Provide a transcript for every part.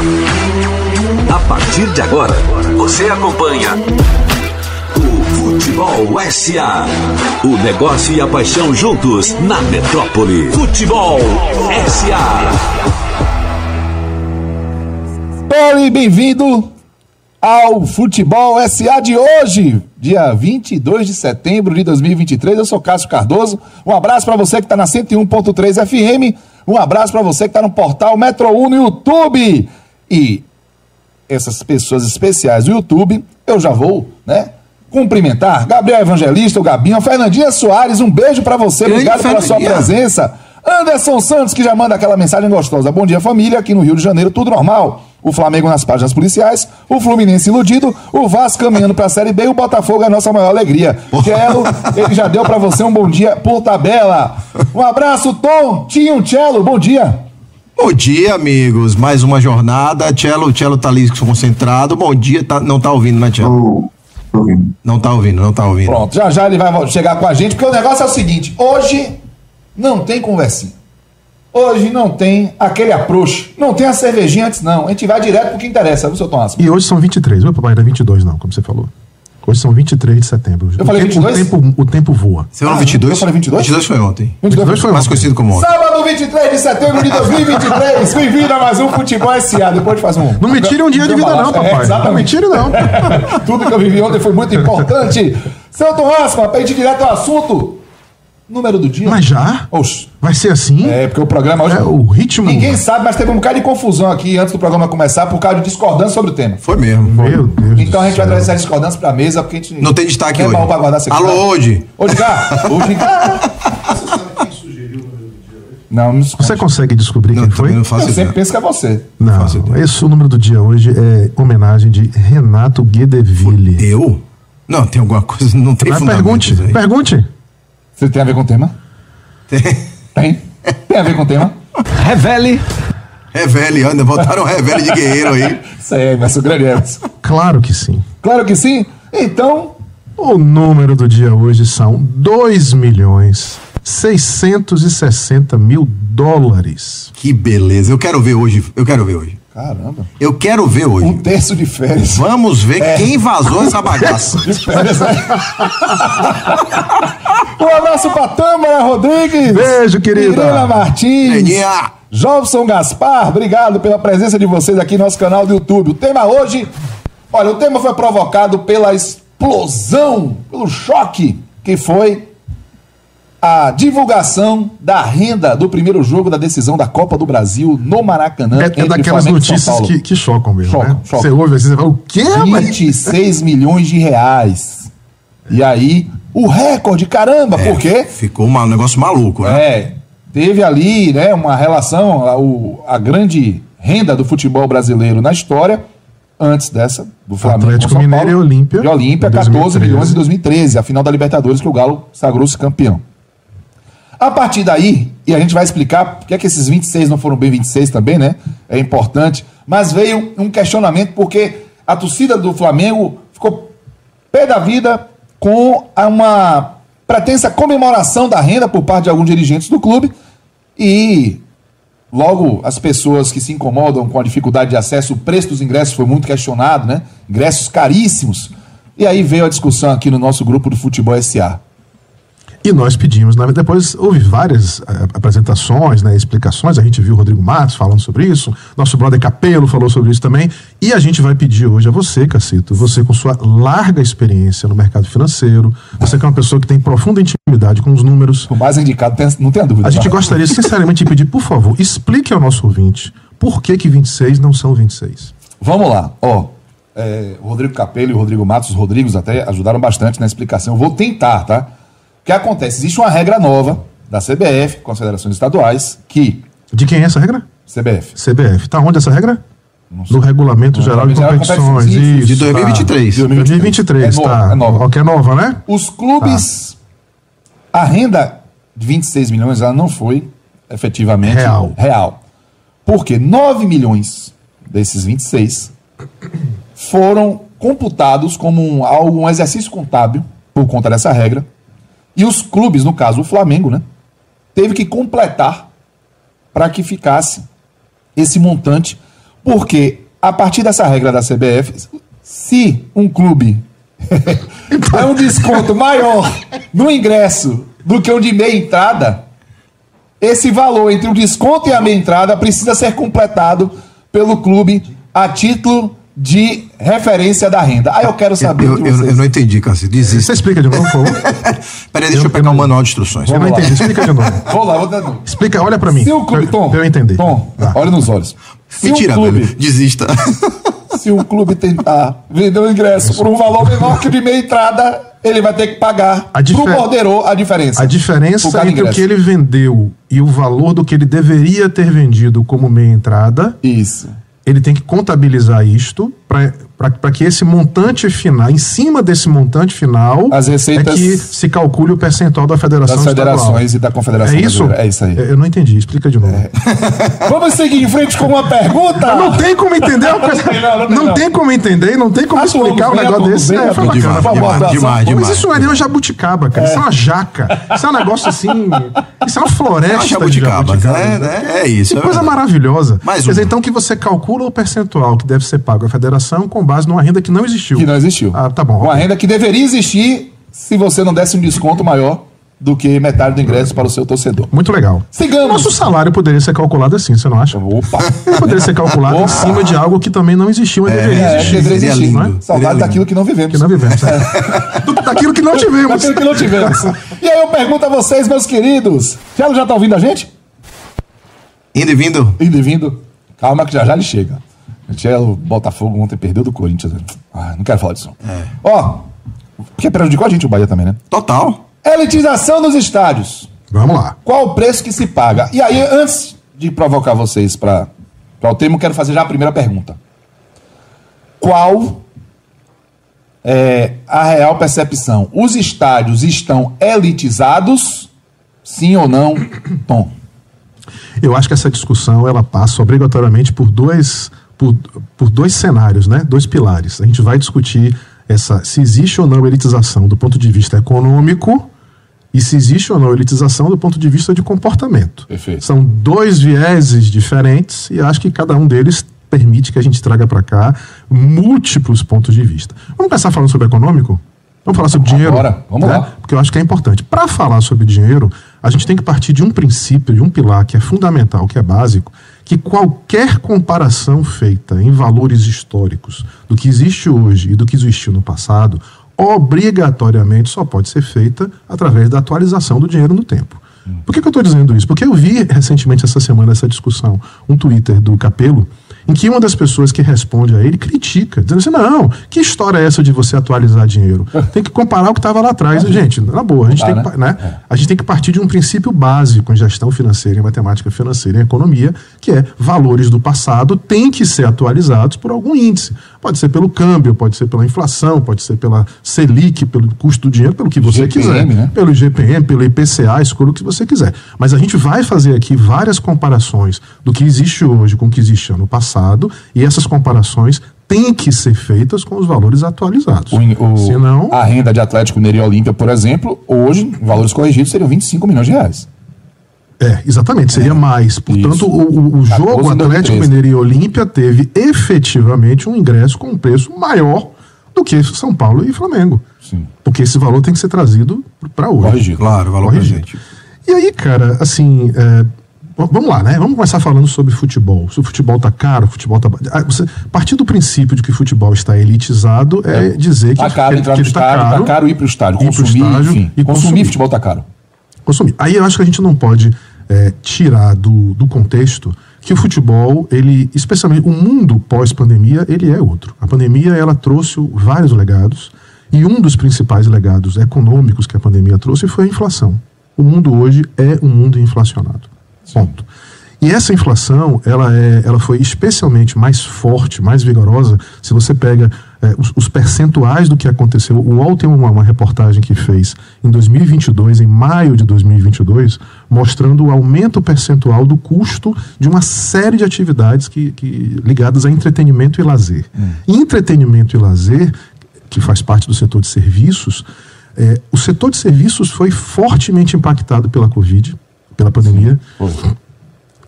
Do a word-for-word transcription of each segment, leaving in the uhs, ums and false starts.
A partir de agora, você acompanha o Futebol S A. O negócio e a paixão juntos na metrópole. Futebol S A. Oi, bem-vindo ao Futebol S A de hoje, dia vinte e dois de setembro de dois mil e vinte e três. Eu sou Cássio Cardoso. Um abraço para você que está na cento e um ponto três F M. Um abraço para você que está no portal Metro um no YouTube. E essas pessoas especiais do YouTube, eu já vou, né, cumprimentar. Gabriel Evangelista, o Gabinho, Fernandinha Soares, um beijo para você, obrigado pela sua presença. Anderson Santos, que já manda aquela mensagem gostosa. Bom dia, família, aqui no Rio de Janeiro, tudo normal. O Flamengo nas páginas policiais, o Fluminense iludido, o Vasco caminhando para a Série B e o Botafogo é a nossa maior alegria. Cello, ele já deu para você um bom dia por tabela. Um abraço, Tom, Tinho, Cello, bom dia. Bom dia, amigos. Mais uma jornada. Cello, Cello tá ali concentrado. Bom dia, tá, não tá ouvindo, né, Cello? Oh, não tá ouvindo, não tá ouvindo. Pronto, já já ele vai chegar com a gente, porque o negócio é o seguinte, hoje não tem conversinha. Hoje não tem aquele approach, não tem a cervejinha antes não, a gente vai direto pro que interessa, viu, seu Tomás? E hoje são vinte e três, meu papai, não é vinte e dois não, como você falou. Hoje são vinte e três de setembro. Eu o falei tempo, vinte e dois? O tempo, o tempo voa. Você falou ah, vinte e dois? Eu falei vinte e dois? vinte e dois foi ontem. vinte e dois foi mais ontem. conhecido como ontem. Sábado vinte e três de setembro de dois mil e vinte e três, bem-vindo a mais um Futebol S A, depois de fazer um... Não me tire um dia de vida não, papai. É, não me tire não. Tudo que eu vivi ontem foi muito importante. Seu Tomás, para ir direto ao assunto... Número do dia. Mas já? Oxe. Vai ser assim? É, porque o programa hoje... É, o ritmo... Ninguém sabe, mas teve um bocado de confusão aqui antes do programa começar por causa de discordância sobre o tema. Foi mesmo. Meu Deus. Então a gente vai trazer essa discordância pra mesa, porque a gente... Não tem destaque é hoje. Mal pra guardar Alô, hoje. Hoje cá. Hoje cá. Você sabe quem sugeriu o número do dia hoje? Não, não Você consegue descobrir não, quem foi? Não faço Eu ideia. sempre penso que é você. Não, esse o número do dia hoje é homenagem de Renato Guedeville. Eu? Não, tem alguma coisa, não tem Mas fundamento. pergunte, aí. pergunte. Você tem a ver com o tema? Tem. Tem? Tem a ver com o tema? Revele. Revele, anda, botaram um revele de guerreiro aí. Isso aí, Emerson, grande Emerson. Claro que sim. Claro que sim. Então... O número do dia hoje são dois milhões seiscentos e sessenta mil dólares. Que beleza, eu quero ver hoje, eu quero ver hoje. Caramba. Eu quero ver hoje. Um terço de férias. Vamos ver É. quem vazou essa bagaça. De férias, né? Um abraço pra Tâmara Rodrigues. Beijo, querida. Irena Martins. Beninha. Jobson Gaspar, obrigado pela presença de vocês aqui no nosso canal do YouTube. O tema hoje, olha, o tema foi provocado pela explosão, pelo choque que foi a divulgação da renda do primeiro jogo da decisão da Copa do Brasil no Maracanã. É, é daquelas Flamengo e São notícias Paulo. que, que chocam mesmo, Chocam, né? chocam. Você ouve assim, você fala, o quê? vinte e seis milhões de reais. E aí, o recorde, caramba, É, por quê? Ficou um negócio maluco, né? É, teve ali, né, uma relação, a, o, a grande renda do futebol brasileiro na história, antes dessa, do Flamengo Atlético com São Mineiro Paulo, e Olímpia. E Olímpia, em quatorze dois mil e treze. milhões em dois mil e treze, a final da Libertadores que o Galo sagrou-se campeão. A partir daí, e a gente vai explicar por que é que esses vinte e seis não foram bem vinte e seis também, né? É importante, mas veio um questionamento porque a torcida do Flamengo ficou pé da vida com uma pretensa comemoração da renda por parte de alguns dirigentes do clube e logo as pessoas que se incomodam com a dificuldade de acesso, o preço dos ingressos foi muito questionado, né? Ingressos caríssimos. E aí veio a discussão aqui no nosso grupo do Futebol S A. E nós pedimos, né? Depois houve várias uh, apresentações, né, explicações, a gente viu o Rodrigo Matos falando sobre isso, nosso brother Capelo falou sobre isso também, e a gente vai pedir hoje a você, Cacito, você com sua larga experiência no mercado financeiro, você que é uma pessoa que tem profunda intimidade com os números. O mais indicado, não tenha dúvida. A gente gostaria sinceramente de pedir, por favor, explique ao nosso ouvinte por que que vinte e seis não são vinte e seis. Vamos lá, ó, é, o Rodrigo Capelo e o Rodrigo Matos, os Rodrigos até ajudaram bastante na explicação, eu vou tentar, tá? O que acontece? Existe uma regra nova da C B F, Confederações Estaduais, que... De quem é essa regra? C B F. C B F. Tá onde essa regra? No Regulamento No Geral de Regulamento Geral de Competições. Competições, Isso, de dois mil e vinte e três. Tá. dois mil e vinte e três, É nova, tá. é nova. Ó, que é nova, né? Os clubes... A renda de vinte e seis milhões, ela não foi efetivamente Real. real. Porque nove milhões desses vinte e seis foram computados como um, algo, um exercício contábil por conta dessa regra. E os clubes, no caso o Flamengo, né, teve que completar para que ficasse esse montante, Porque, a partir dessa regra da C B F, se um clube é um desconto maior no ingresso do que o de meia entrada, esse valor entre o desconto e a meia entrada precisa ser completado pelo clube a título de referência da renda. Aí eu quero saber. Eu, eu, eu não entendi, Cássio. Desiste. Você explica de novo, por favor? Peraí, deixa eu, eu pegar o um manual de instruções. Eu não lá. entendi. Explica de novo. Vou lá, vou dar novo. Explica, olha pra mim. Se o clube, pra, Tom, pra eu entender. Tom, Tá. olha nos olhos. Se Mentira, um clube, velho. Desista. Se o clube tentar vender o ingresso por um valor menor que o de meia entrada, ele vai ter que pagar A difer- pro borderô a diferença. A Por diferença cada entre o ingresso. que ele vendeu e o valor do que ele deveria ter vendido como meia entrada, Isso. ele tem que contabilizar isto para que esse montante final, em cima desse montante final, As receitas é que se calcule o percentual da federação Das federações estadual. e da confederação É isso? brasileira. É isso aí. Eu não entendi, explica de novo. Vamos seguir em frente com uma pergunta? Não tem como entender uma coisa. tem não, não tem Não não. tem como entender, não tem como Atuamos explicar um bem, negócio atuamos desse. bem, É, foi atuamos bacana. demais, Foi bom. demais, demais, Mas demais. isso não é nem uma jabuticaba, cara. Isso é uma jaca. Isso é um negócio assim. Isso é uma floresta. É uma de jabuticaba, jabuticaba. né? É, é isso. Que é coisa verdade. maravilhosa. Mais Quer dizer, uma. então que você calcula o percentual que deve ser pago à federação com base numa renda que não existiu. Que não existiu. Ah, tá bom. Uma ok. renda que deveria existir se você não desse um desconto maior do que metade do ingresso para o seu torcedor. Muito legal. Sigamos. Nosso salário poderia ser calculado assim, você não acha? Opa! Ele poderia ser calculado em Opa. cima de algo que também não existiu, mas deveria É, existir. deveria seria existir. lindo. Não é? Seria Saudade lindo. daquilo que não vivemos. Que não vivemos. É. Do- Daquilo que não tivemos. Daquilo que não tivemos. E aí eu pergunto a vocês, meus queridos. Thiago já tá ouvindo a gente? Indo e vindo. Indo e vindo. Calma que já já ele chega. O Thiago Botafogo ontem perdeu do Corinthians. Ah, não quero falar disso. É. Ó, porque prejudicou a gente o Bahia também, né? Total. Elitização dos estádios. Vamos lá. Qual o preço que se paga? E aí, antes de provocar vocês para o tema, eu quero fazer já a primeira pergunta. Qual é a real percepção? Os estádios estão elitizados? Sim ou não, Tom? Eu acho que essa discussão ela passa obrigatoriamente por dois, por, por dois cenários, né? Dois pilares. A gente vai discutir essa, se existe ou não elitização do ponto de vista econômico e se existe ou não elitização do ponto de vista de comportamento. Perfeito. São dois vieses diferentes e acho que cada um deles permite que a gente traga para cá múltiplos pontos de vista. Vamos começar falando sobre econômico? Vamos falar sobre dinheiro? Bora, vamos né? lá. Porque eu acho que é importante. Para falar sobre dinheiro, a gente tem que partir de um princípio, de um pilar que é fundamental, que é básico, que qualquer comparação feita em valores históricos do que existe hoje e do que existiu no passado, obrigatoriamente só pode ser feita através da atualização do dinheiro no tempo. Por que, que eu estou dizendo isso? Porque eu vi recentemente, essa semana, essa discussão, um Twitter do Capello, em que uma das pessoas que responde a ele critica, dizendo assim, não, que história é essa de você atualizar dinheiro? Tem que comparar o que estava lá atrás. Gente, na boa, a gente, tem que, né? a gente tem que partir de um princípio básico em gestão financeira, em matemática financeira e em economia, que é valores do passado têm que ser atualizados por algum índice. Pode ser pelo câmbio, pode ser pela inflação, pode ser pela Selic, pelo custo do dinheiro, pelo que você G P M, quiser. né? Pelo I G P M, pelo I P C A, escolha o que você quiser. Mas a gente vai fazer aqui várias comparações do que existe hoje com o que existia no passado, e essas comparações têm que ser feitas com os valores atualizados. O, o- Senão, a renda de Atlético Mineiro e Olímpia, por exemplo, hoje, em valores corrigidos, seriam vinte e cinco milhões de reais. é, exatamente, seria mais. Portanto, Isso. o, o- o jogo catorze em dois mil e Atlético treze. Mineiro e Olímpia teve efetivamente um ingresso com um preço maior do que São Paulo e Flamengo. Sim. Porque esse valor tem que ser trazido para hoje. Corrigido. Claro, valor Corrigido. presente. E aí, cara, assim, é, v- vamos lá, né? Vamos começar falando sobre futebol. Se o futebol tá caro, o futebol tá... Ah, você, partir do princípio de que o futebol está elitizado é, dizer que, Tá caro que, ele- entrar que no ele tá estádio, caro, tá caro ir pro estádio, ir pro consumir, estádio enfim. e consumir, consumir. futebol tá caro. consumir. Aí eu acho que a gente não pode é, tirar do, do contexto que o futebol, ele, especialmente o mundo pós-pandemia, ele é outro. A pandemia, ela trouxe vários legados, e um dos principais legados econômicos que a pandemia trouxe foi a inflação. O mundo hoje é um mundo inflacionado. Ponto. E essa inflação, ela, é, ela foi especialmente mais forte, mais vigorosa, se você pega é, os, os percentuais do que aconteceu. O U O L tem uma, uma reportagem que fez em dois mil e vinte e dois, em maio de dois mil e vinte e dois, mostrando o aumento percentual do custo de uma série de atividades que, que, ligadas a entretenimento e lazer. Hum. Entretenimento e lazer, que faz parte do setor de serviços, é, o setor de serviços foi fortemente impactado pela Covid, pela pandemia. Sim, foi.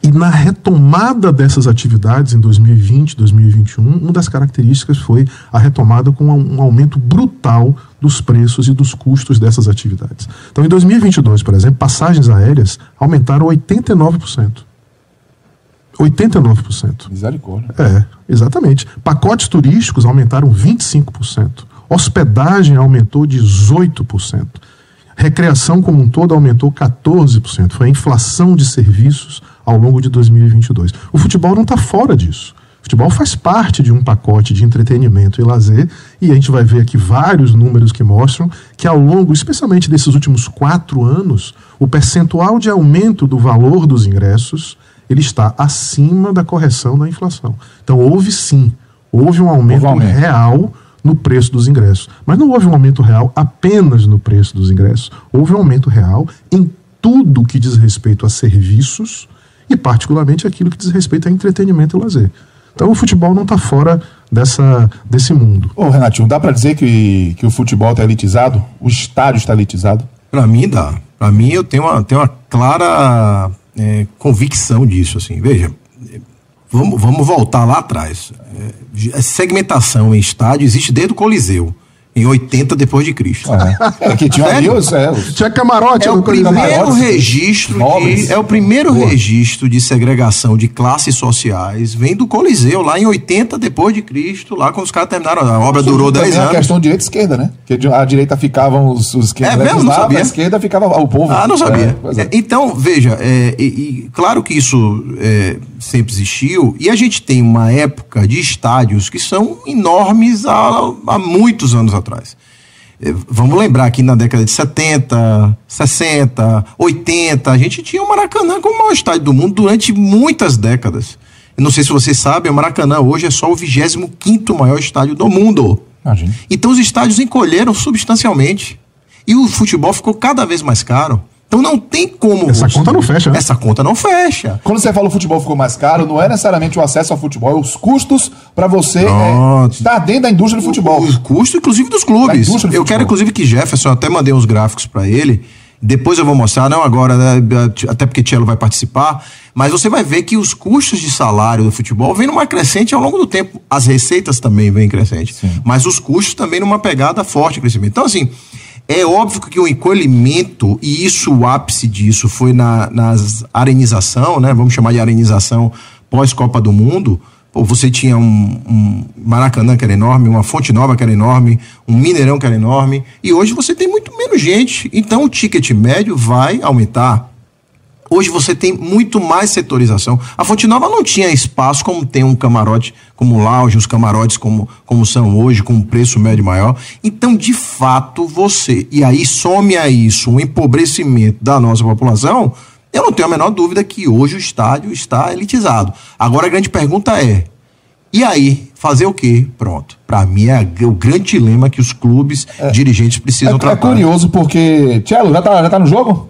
E na retomada dessas atividades em dois mil e vinte, dois mil e vinte e um, uma das características foi a retomada com um aumento brutal dos preços e dos custos dessas atividades. Então, em dois mil e vinte e dois, por exemplo, passagens aéreas aumentaram oitenta e nove por cento. oitenta e nove por cento. Misericórdia. É, exatamente. Pacotes turísticos aumentaram vinte e cinco por cento. Hospedagem aumentou dezoito por cento. Recreação como um todo aumentou quatorze por cento. Foi a inflação de serviços ao longo de dois mil e vinte e dois. O futebol não está fora disso. O futebol faz parte de um pacote de entretenimento e lazer, e a gente vai ver aqui vários números que mostram que ao longo, especialmente desses últimos quatro anos, o percentual de aumento do valor dos ingressos, ele está acima da correção da inflação. Então houve sim, houve um aumento, houve aumento. real no preço dos ingressos. Mas não houve um aumento real apenas no preço dos ingressos, houve um aumento real em tudo que diz respeito a serviços e particularmente aquilo que diz respeito a entretenimento e lazer. Então o futebol não está fora dessa, desse mundo. Ô Renatinho, dá para dizer que, que o futebol está elitizado? O estádio está elitizado? Para mim dá. Para mim eu tenho uma, tenho uma clara é, convicção disso. Assim. Veja, vamos, vamos voltar lá atrás. É, segmentação em estádio existe desde o Coliseu. Em oitenta depois de Cristo. É, é que tinha amigos, é, tinha camarote. É o primeiro camarote, registro de, é o primeiro Boa. registro de segregação de classes sociais, vem do Coliseu, lá em oitenta depois de Cristo, lá quando os caras terminaram, a obra Sim, durou dez anos. É a questão de direita e esquerda, né? Que a direita ficavam os, os esquerdos é, mesmo, lá, a esquerda ficava o povo. Ah, não sabia. É, é. Então, veja, é, e, e, claro que isso é, sempre existiu, e a gente tem uma época de estádios que são enormes há, há muitos anos atrás. Vamos lembrar que na década de setenta, sessenta, oitenta, a gente tinha o Maracanã como o maior estádio do mundo durante muitas décadas. Eu não sei se vocês sabem, o Maracanã hoje é só o vigésimo quinto maior estádio do mundo. Imagina. Então os estádios encolheram substancialmente e o futebol ficou cada vez mais caro. Então não tem como... Essa você... conta não fecha, né? Essa conta não fecha. Quando você fala o futebol ficou mais caro, não é necessariamente o acesso ao futebol, é os custos para você é, estar dentro da indústria do futebol. Os custos, inclusive, dos clubes. Eu futebol. quero, inclusive, que Jefferson, até mandei uns gráficos para ele, depois eu vou mostrar, não agora, né, até porque Tchelo vai participar, mas você vai ver que os custos de salário do futebol vêm numa crescente ao longo do tempo. As receitas também vêm crescente, Sim. mas os custos também numa pegada forte de crescimento. Então, assim... É óbvio que o encolhimento, e isso, o ápice disso foi na nas arenização, né? Vamos chamar de arenização pós-Copa do Mundo. Pô, você tinha um, um Maracanã que era enorme, uma Fonte Nova que era enorme, um Mineirão que era enorme, e hoje você tem muito menos gente. Então o ticket médio vai aumentar. Hoje você tem muito mais setorização. A Fonte Nova não tinha espaço como tem um camarote, como o lounge, os camarotes como, como são hoje, com um preço médio maior. Então, de fato, você... E aí some a isso um empobrecimento da nossa população, eu não tenho a menor dúvida que hoje o estádio está elitizado. Agora a grande pergunta é, e aí, fazer o quê? Pronto. Para mim é o grande dilema que os clubes, é, dirigentes precisam é, tratar. É curioso porque... Tchelo, já tá, já tá no jogo?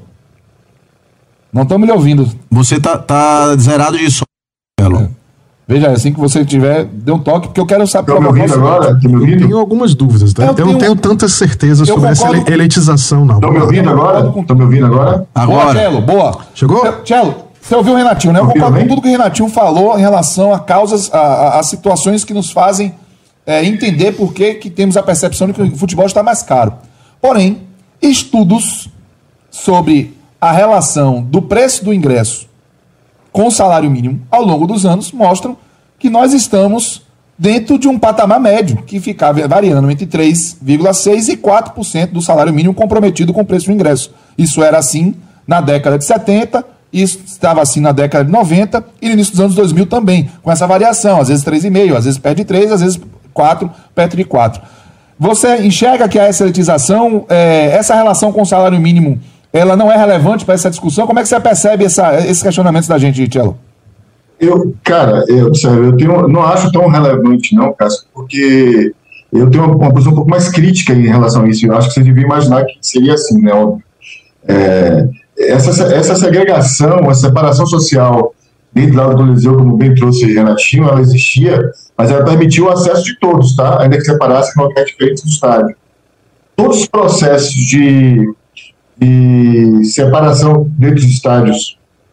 Não estamos lhe ouvindo. Você tá, tá zerado de som, Tchelo. É. Veja, assim que você tiver, dê um toque, porque eu quero saber... Estão me ouvindo agora? Estão me ouvindo? Eu tenho algumas dúvidas, tá? Eu, eu tenho... não tenho tantas certezas sobre essa ele, elitização, não. Estão me ouvindo agora? Estão me ouvindo agora? Agora. Boa, Tchelo, boa. Chegou? Tchelo, você ouviu o Renatinho, né? Eu concordo com tudo que o Renatinho falou em relação a causas, a, a, a situações que nos fazem é, entender por que, que temos a percepção de que o futebol está mais caro. Porém, estudos sobre a relação do preço do ingresso com o salário mínimo ao longo dos anos mostram que nós estamos dentro de um patamar médio, que ficava variando entre três vírgula seis por cento e quatro por cento do salário mínimo comprometido com o preço do ingresso. Isso era assim na década de setenta, isso estava assim na década de noventa e no início dos anos dois mil também, com essa variação, às vezes três vírgula cinco por cento, às vezes perto de três por cento, às vezes quatro por cento, perto de quatro por cento. Você enxerga que a essa elitização, é, essa relação com o salário mínimo, ela não é relevante para essa discussão? Como é que você percebe essa, esses questionamentos da gente, Tchelo? Eu, cara, eu, sério, eu tenho, não acho tão relevante, não, Cássio, porque eu tenho uma, uma posição um pouco mais crítica em relação a isso. Eu acho que você devia imaginar que seria assim, né? Óbvio. É, essa, essa segregação, a separação social dentro do Coliseu, como bem trouxe o Renatinho, ela existia, mas ela permitiu o acesso de todos, tá? Ainda que separasse em locais diferentes do estádio. Todos os processos de, de separação dentro dos estádios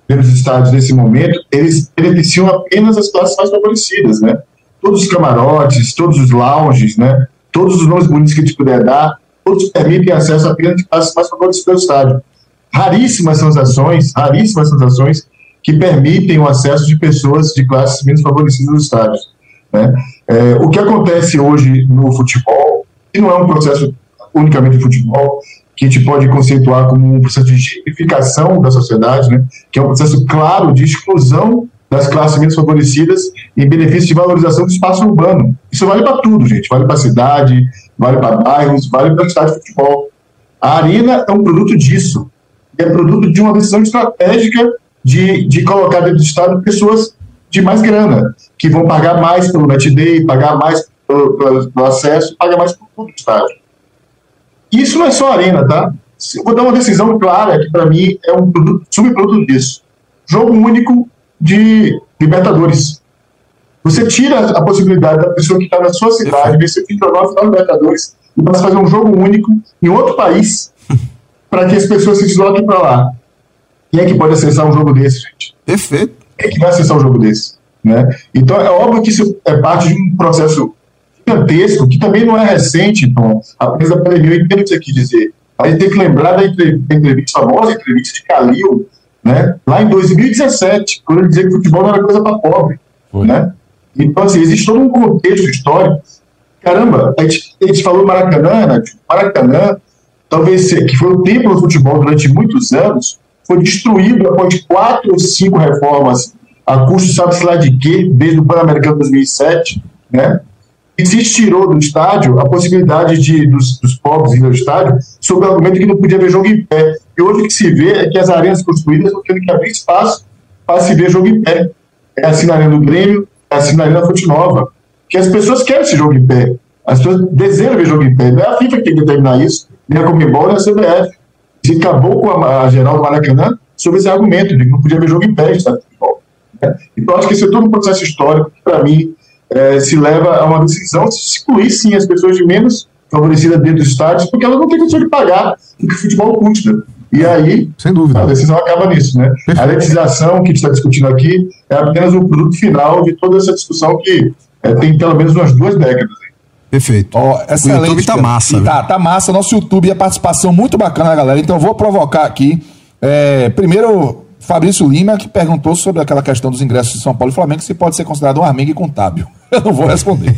pelos estádios nesse momento, eles beneficiam apenas as classes mais favorecidas, né? Todos os camarotes, todos os lounges, né? Todos os nomes bonitos que a gente puder dar, todos permitem acesso apenas de classes mais favorecidas do estádio. Raríssimas são as ações, raríssimas são as ações que permitem o acesso de pessoas de classes menos favorecidas nos estádios, né? É, o que acontece hoje no futebol, que não é um processo unicamente de futebol, que a gente pode conceituar como um processo de gentrificação da sociedade, né? Que é um processo claro de exclusão das classes menos favorecidas em benefício de valorização do espaço urbano. Isso vale para tudo, gente. Vale para a cidade, vale para bairros, vale para o estádio de futebol. A Arena é um produto disso. É produto de uma decisão estratégica de, de colocar dentro do estádio pessoas de mais grana, que vão pagar mais pelo match day, pagar mais pelo, pelo, pelo acesso, pagar mais por todo o estádio. Isso não é só a Arena, tá? Eu vou dar uma decisão clara que, para mim, é um produto, subproduto disso. Jogo único de Libertadores. Você tira a possibilidade da pessoa que está na sua cidade, ver se fica na final Libertadores, e passa a fazer um jogo único em outro país, para que as pessoas se desloquem para lá. Quem é que pode acessar um jogo desse, gente? Perfeito. Quem é que vai acessar um jogo desse? Né? Então, é óbvio que isso é parte de um processo gigantesco, que também não é recente, Tom, apenas da pandemia. Eu entendo o que você quis dizer. A gente tem que lembrar da entrevista, famosa entrevista de Calil, né? Lá em dois mil e dezessete, quando ele dizia que o futebol não era coisa para pobre. Né? Então, assim, existe todo um contexto histórico. Caramba, a gente, a gente falou Maracanã, né? Maracanã, talvez, que foi o templo do futebol durante muitos anos, foi destruído após quatro ou cinco reformas a custo, sabe-se lá de quê, desde o Pan-Americano de dois mil e sete, né? E se tirou do estádio a possibilidade de, dos, dos pobres ir ao estádio sob o argumento que não podia ver jogo em pé. E hoje o que se vê é que as arenas construídas estão tendo que abrir espaço para se ver jogo em pé. É assim na Arena do Grêmio, é assim na Arena Fonte Nova. Que as pessoas querem esse jogo em pé. As pessoas desejam ver jogo em pé. Não é a FIFA que tem que determinar isso, nem a Conmebol, nem a C B F. Se acabou com a, a geral do Maracanã sobre esse argumento de que não podia ver jogo em pé, estádio de futebol. Né? Então acho que esse é todo um processo histórico que, para mim, É, se leva a uma decisão de se excluir, sim, as pessoas de menos favorecidas dentro dos estádios, porque elas não têm condição de pagar o que o futebol custa. E aí, sem dúvida, a decisão acaba nisso, né? A legislação que a gente está discutindo aqui é apenas o produto final de toda essa discussão que é, tem pelo menos umas duas décadas. Perfeito. Oh, o YouTube tá massa. Tá, tá massa. Nosso YouTube é participação muito bacana, galera. Então eu vou provocar aqui. É, primeiro, Fabrício Lima, que perguntou sobre aquela questão dos ingressos de São Paulo e Flamengo, se pode ser considerado um armengue contábil. Eu não vou responder.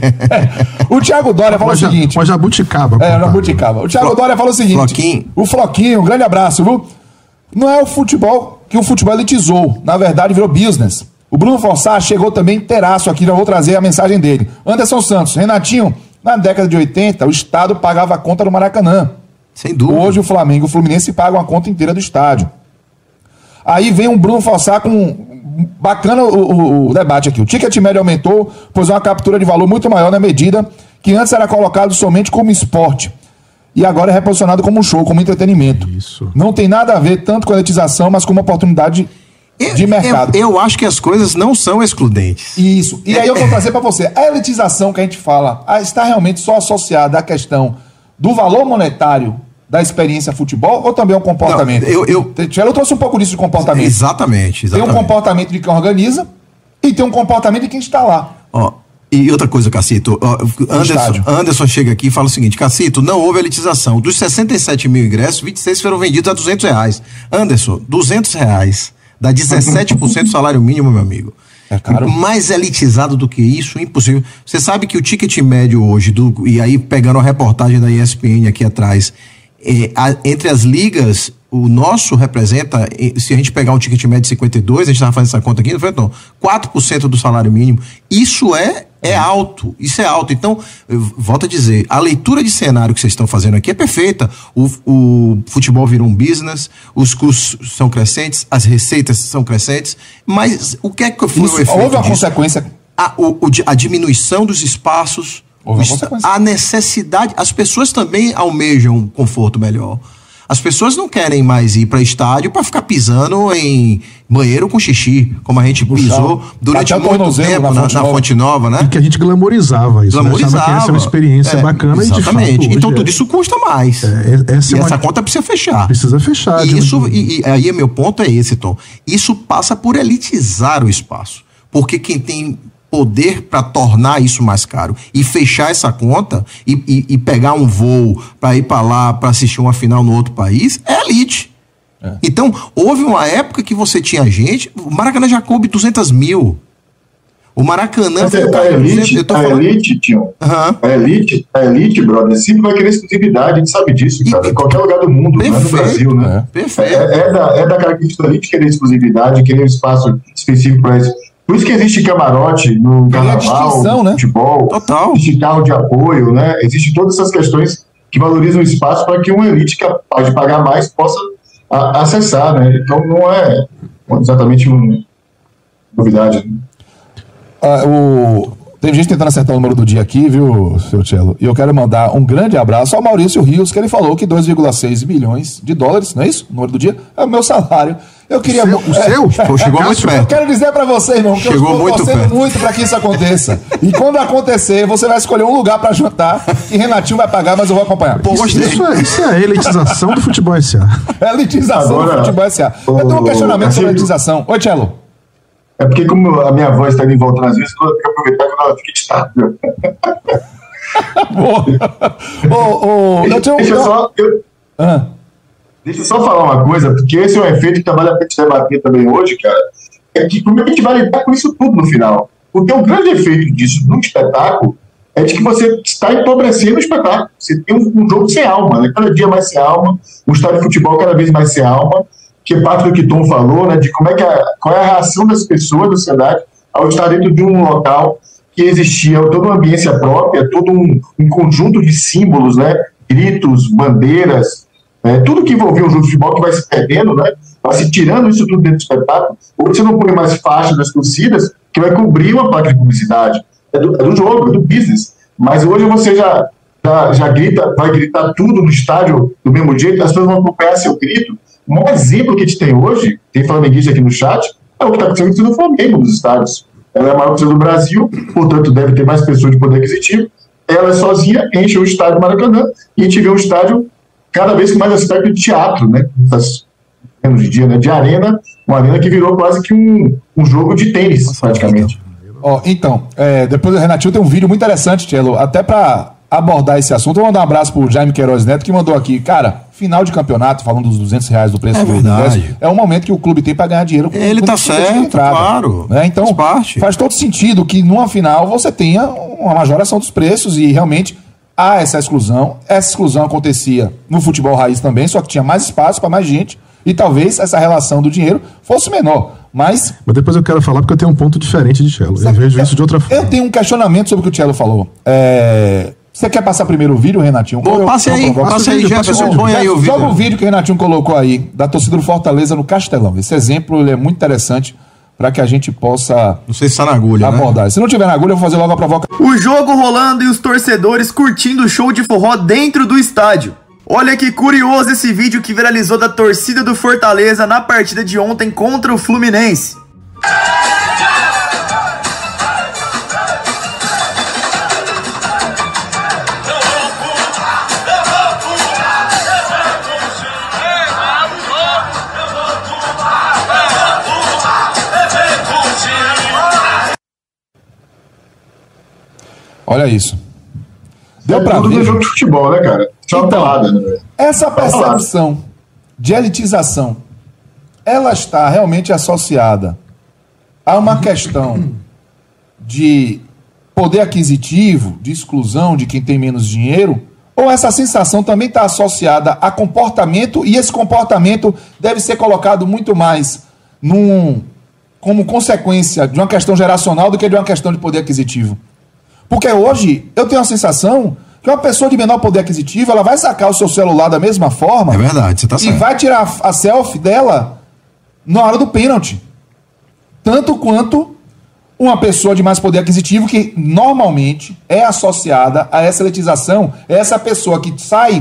É. O Thiago Dória falou o seguinte... Uma jabuticaba. É, jabuticaba. O Thiago Flo... Dória falou o seguinte... Floquinho. O Floquinho, um grande abraço, viu? Não é o futebol que o futebol elitizou. Na verdade, virou business. O Bruno Forçar chegou também inteiraço aqui, já vou trazer a mensagem dele. Anderson Santos, Renatinho, na década de oitenta, o Estado pagava a conta do Maracanã. Sem dúvida. Hoje o Flamengo e o Fluminense pagam a conta inteira do estádio. Aí vem um Bruno Forçar com... Bacana o, o, o debate aqui. O ticket médio aumentou, pois é uma captura de valor muito maior na medida que antes era colocado somente como esporte e agora é reposicionado como show, como entretenimento. Isso. Não tem nada a ver tanto com a elitização, mas com uma oportunidade eu, de mercado. Eu, eu acho que as coisas não são excludentes. Isso. E aí eu vou trazer para você. A elitização que a gente fala está realmente só associada à questão do valor monetário da experiência futebol ou também um comportamento? Não, eu, eu, eu trouxe um pouco disso de comportamento. Exatamente, exatamente. Tem um comportamento de quem organiza e tem um comportamento de quem está lá. Ó, e outra coisa, Cacito, ó, Anderson, Anderson chega aqui e fala o seguinte: Cacito, não houve elitização. Dos sessenta e sete mil ingressos, vinte e seis foram vendidos a duzentos reais. Anderson, duzentos reais dá dezessete por cento do salário mínimo, meu amigo. É caro. Mais elitizado do que isso, impossível. Você sabe que o ticket médio hoje, do, e aí pegando a reportagem da E S P N aqui atrás, É, a, entre as ligas, o nosso representa, se a gente pegar um ticket médio de cinquenta e dois, a gente estava fazendo essa conta aqui, não foi, não, quatro por cento do salário mínimo. Isso é, é alto, isso é alto. Então, eu volto a dizer, a leitura de cenário que vocês estão fazendo aqui é perfeita. O, o futebol virou um business, os custos são crescentes, as receitas são crescentes, mas o que é que foi isso, o efeito houve uma disso? consequência. A, o, o, a diminuição dos espaços, a necessidade, as pessoas também almejam um conforto melhor. As pessoas não querem mais ir para estádio para ficar pisando em banheiro com xixi, como a gente pisou durante muito tempo na, na, na Fonte Nova, né? E que a gente glamorizava isso. Glamorizava. Né? Achava que essa é uma experiência é, bacana. Exatamente. E de fato, então tudo é. isso custa mais. É, essa e é uma... essa conta precisa fechar. Precisa fechar. E isso, e, e aí meu ponto é esse, Tom. Isso passa por elitizar o espaço. Porque quem tem poder para tornar isso mais caro e fechar essa conta e, e, e pegar um voo para ir para lá para assistir uma final no outro país é elite. É. Então, houve uma época que você tinha gente, o Maracanã já coube duzentos mil. O Maracanã... Mas é, a elite, a falando... elite, tio, uhum. a elite, a elite, brother, sempre vai querer exclusividade, a gente sabe disso, cara, e, em qualquer lugar do mundo, não é no Brasil, né? É. Perfeito. É, é, da, é da característica da elite querer exclusividade, querer um espaço específico para isso. Por isso que existe camarote no carnaval, no né? futebol, Total. Existe carro de apoio, né? Existem todas essas questões que valorizam o espaço para que uma elite capaz de pagar mais possa a, acessar, né? Então não é exatamente uma novidade. Né? Ah, o... Tem gente tentando acertar o número do dia aqui, viu, seu Cello? E eu quero mandar um grande abraço ao Maurício Rios, que ele falou que dois vírgula seis milhões de dólares, não é isso? O número do dia é o meu salário. Eu queria... O seu? O seu? É, Pô, chegou muito perto. Eu quero dizer pra você, irmão, que chegou eu estou muito torcendo perto. muito pra que isso aconteça. E quando acontecer, você vai escolher um lugar pra jantar, que Renatinho vai pagar, mas eu vou acompanhar. Pô, isso, isso, é, isso é a elitização do futebol S A. É a elitização Agora, do futebol S A. Eu tenho um questionamento sobre a elitização. Oi, Cello. É porque como a minha voz está indo em volta às vezes, eu tenho que aproveitar quando ela fica estável. Boa. oh, oh, deixa, deixa, eu só, eu, ah. deixa eu só falar uma coisa, porque esse é um efeito que vale a pena debater também hoje, cara. É que como a gente vai lidar com isso tudo no final? Porque o grande efeito disso num espetáculo é de que você está empobrecendo o espetáculo. Você tem um, um jogo sem alma, né? Cada dia mais sem alma, um estádio de futebol cada vez mais sem alma, que é parte do que Tom falou, né, de como é que a, qual é a reação das pessoas da sociedade ao estar dentro de um local que existia toda uma ambiência própria, todo um, um conjunto de símbolos, né, gritos, bandeiras, né, tudo que envolvia o jogo de futebol que vai se perdendo, né, vai se tirando isso tudo dentro do espetáculo, ou você não põe mais faixa das torcidas que vai cobrir uma placa de publicidade. É do, é do jogo, é do business. Mas hoje você já, já, já grita, vai gritar tudo no estádio do mesmo jeito, as pessoas vão acompanhar seu grito. O maior exemplo que a gente tem hoje, tem flamenguista aqui no chat, é o que está acontecendo no Flamengo, nos estádios. Ela é a maior torcida do Brasil, portanto deve ter mais pessoas de poder aquisitivo. Ela é sozinha, enche o estádio Maracanã, e a gente vê um estádio cada vez com mais aspecto de teatro, né? Menos de dia, né? De arena, uma arena que virou quase que um, um jogo de tênis, praticamente. Oh, então, é, depois do Renatinho tem um vídeo muito interessante, Cello, até para abordar esse assunto. Eu vou mandar um abraço pro Jaime Queiroz Neto, que mandou aqui, cara, final de campeonato, falando dos duzentos reais do preço é do ingresso, é um momento que o clube tem para ganhar dinheiro. Com, Ele com tá certo, entrada, claro. Né? Então, faz, faz todo sentido que numa final você tenha uma majoração dos preços e realmente há essa exclusão. Essa exclusão acontecia no futebol raiz também, só que tinha mais espaço para mais gente e talvez essa relação do dinheiro fosse menor. Mas, Mas depois eu quero falar porque eu tenho um ponto diferente de Cello. Eu vejo isso de outra forma. Eu tenho um questionamento sobre o que o Cello falou. É... Você quer passar primeiro o vídeo, Renatinho? Bom, passe aí, passe aí, Jefferson, põe aí o vídeo. Joga o vídeo que o Renatinho colocou aí, da torcida do Fortaleza no Castelão. Esse exemplo ele é muito interessante para que a gente possa... Não sei se está na agulha, abordar. Né? Se não tiver na agulha, eu vou fazer logo a provocação. O jogo rolando e os torcedores curtindo o show de forró dentro do estádio. Olha que curioso esse vídeo que viralizou da torcida do Fortaleza na partida de ontem contra o Fluminense. Olha isso. Deu é pra tudo ver. do jogo de futebol, né, cara? Só então, pelada, né? Essa percepção de elitização, ela está realmente associada a uma questão de poder aquisitivo, de exclusão de quem tem menos dinheiro, ou essa sensação também está associada a comportamento, e esse comportamento deve ser colocado muito mais num, como consequência de uma questão geracional do que de uma questão de poder aquisitivo? Porque hoje eu tenho a sensação que uma pessoa de menor poder aquisitivo, ela vai sacar o seu celular da mesma forma. É verdade, você tá certo. E vai tirar a selfie dela na hora do pênalti. Tanto quanto uma pessoa de mais poder aquisitivo, que normalmente é associada a essa elitização, é essa pessoa que sai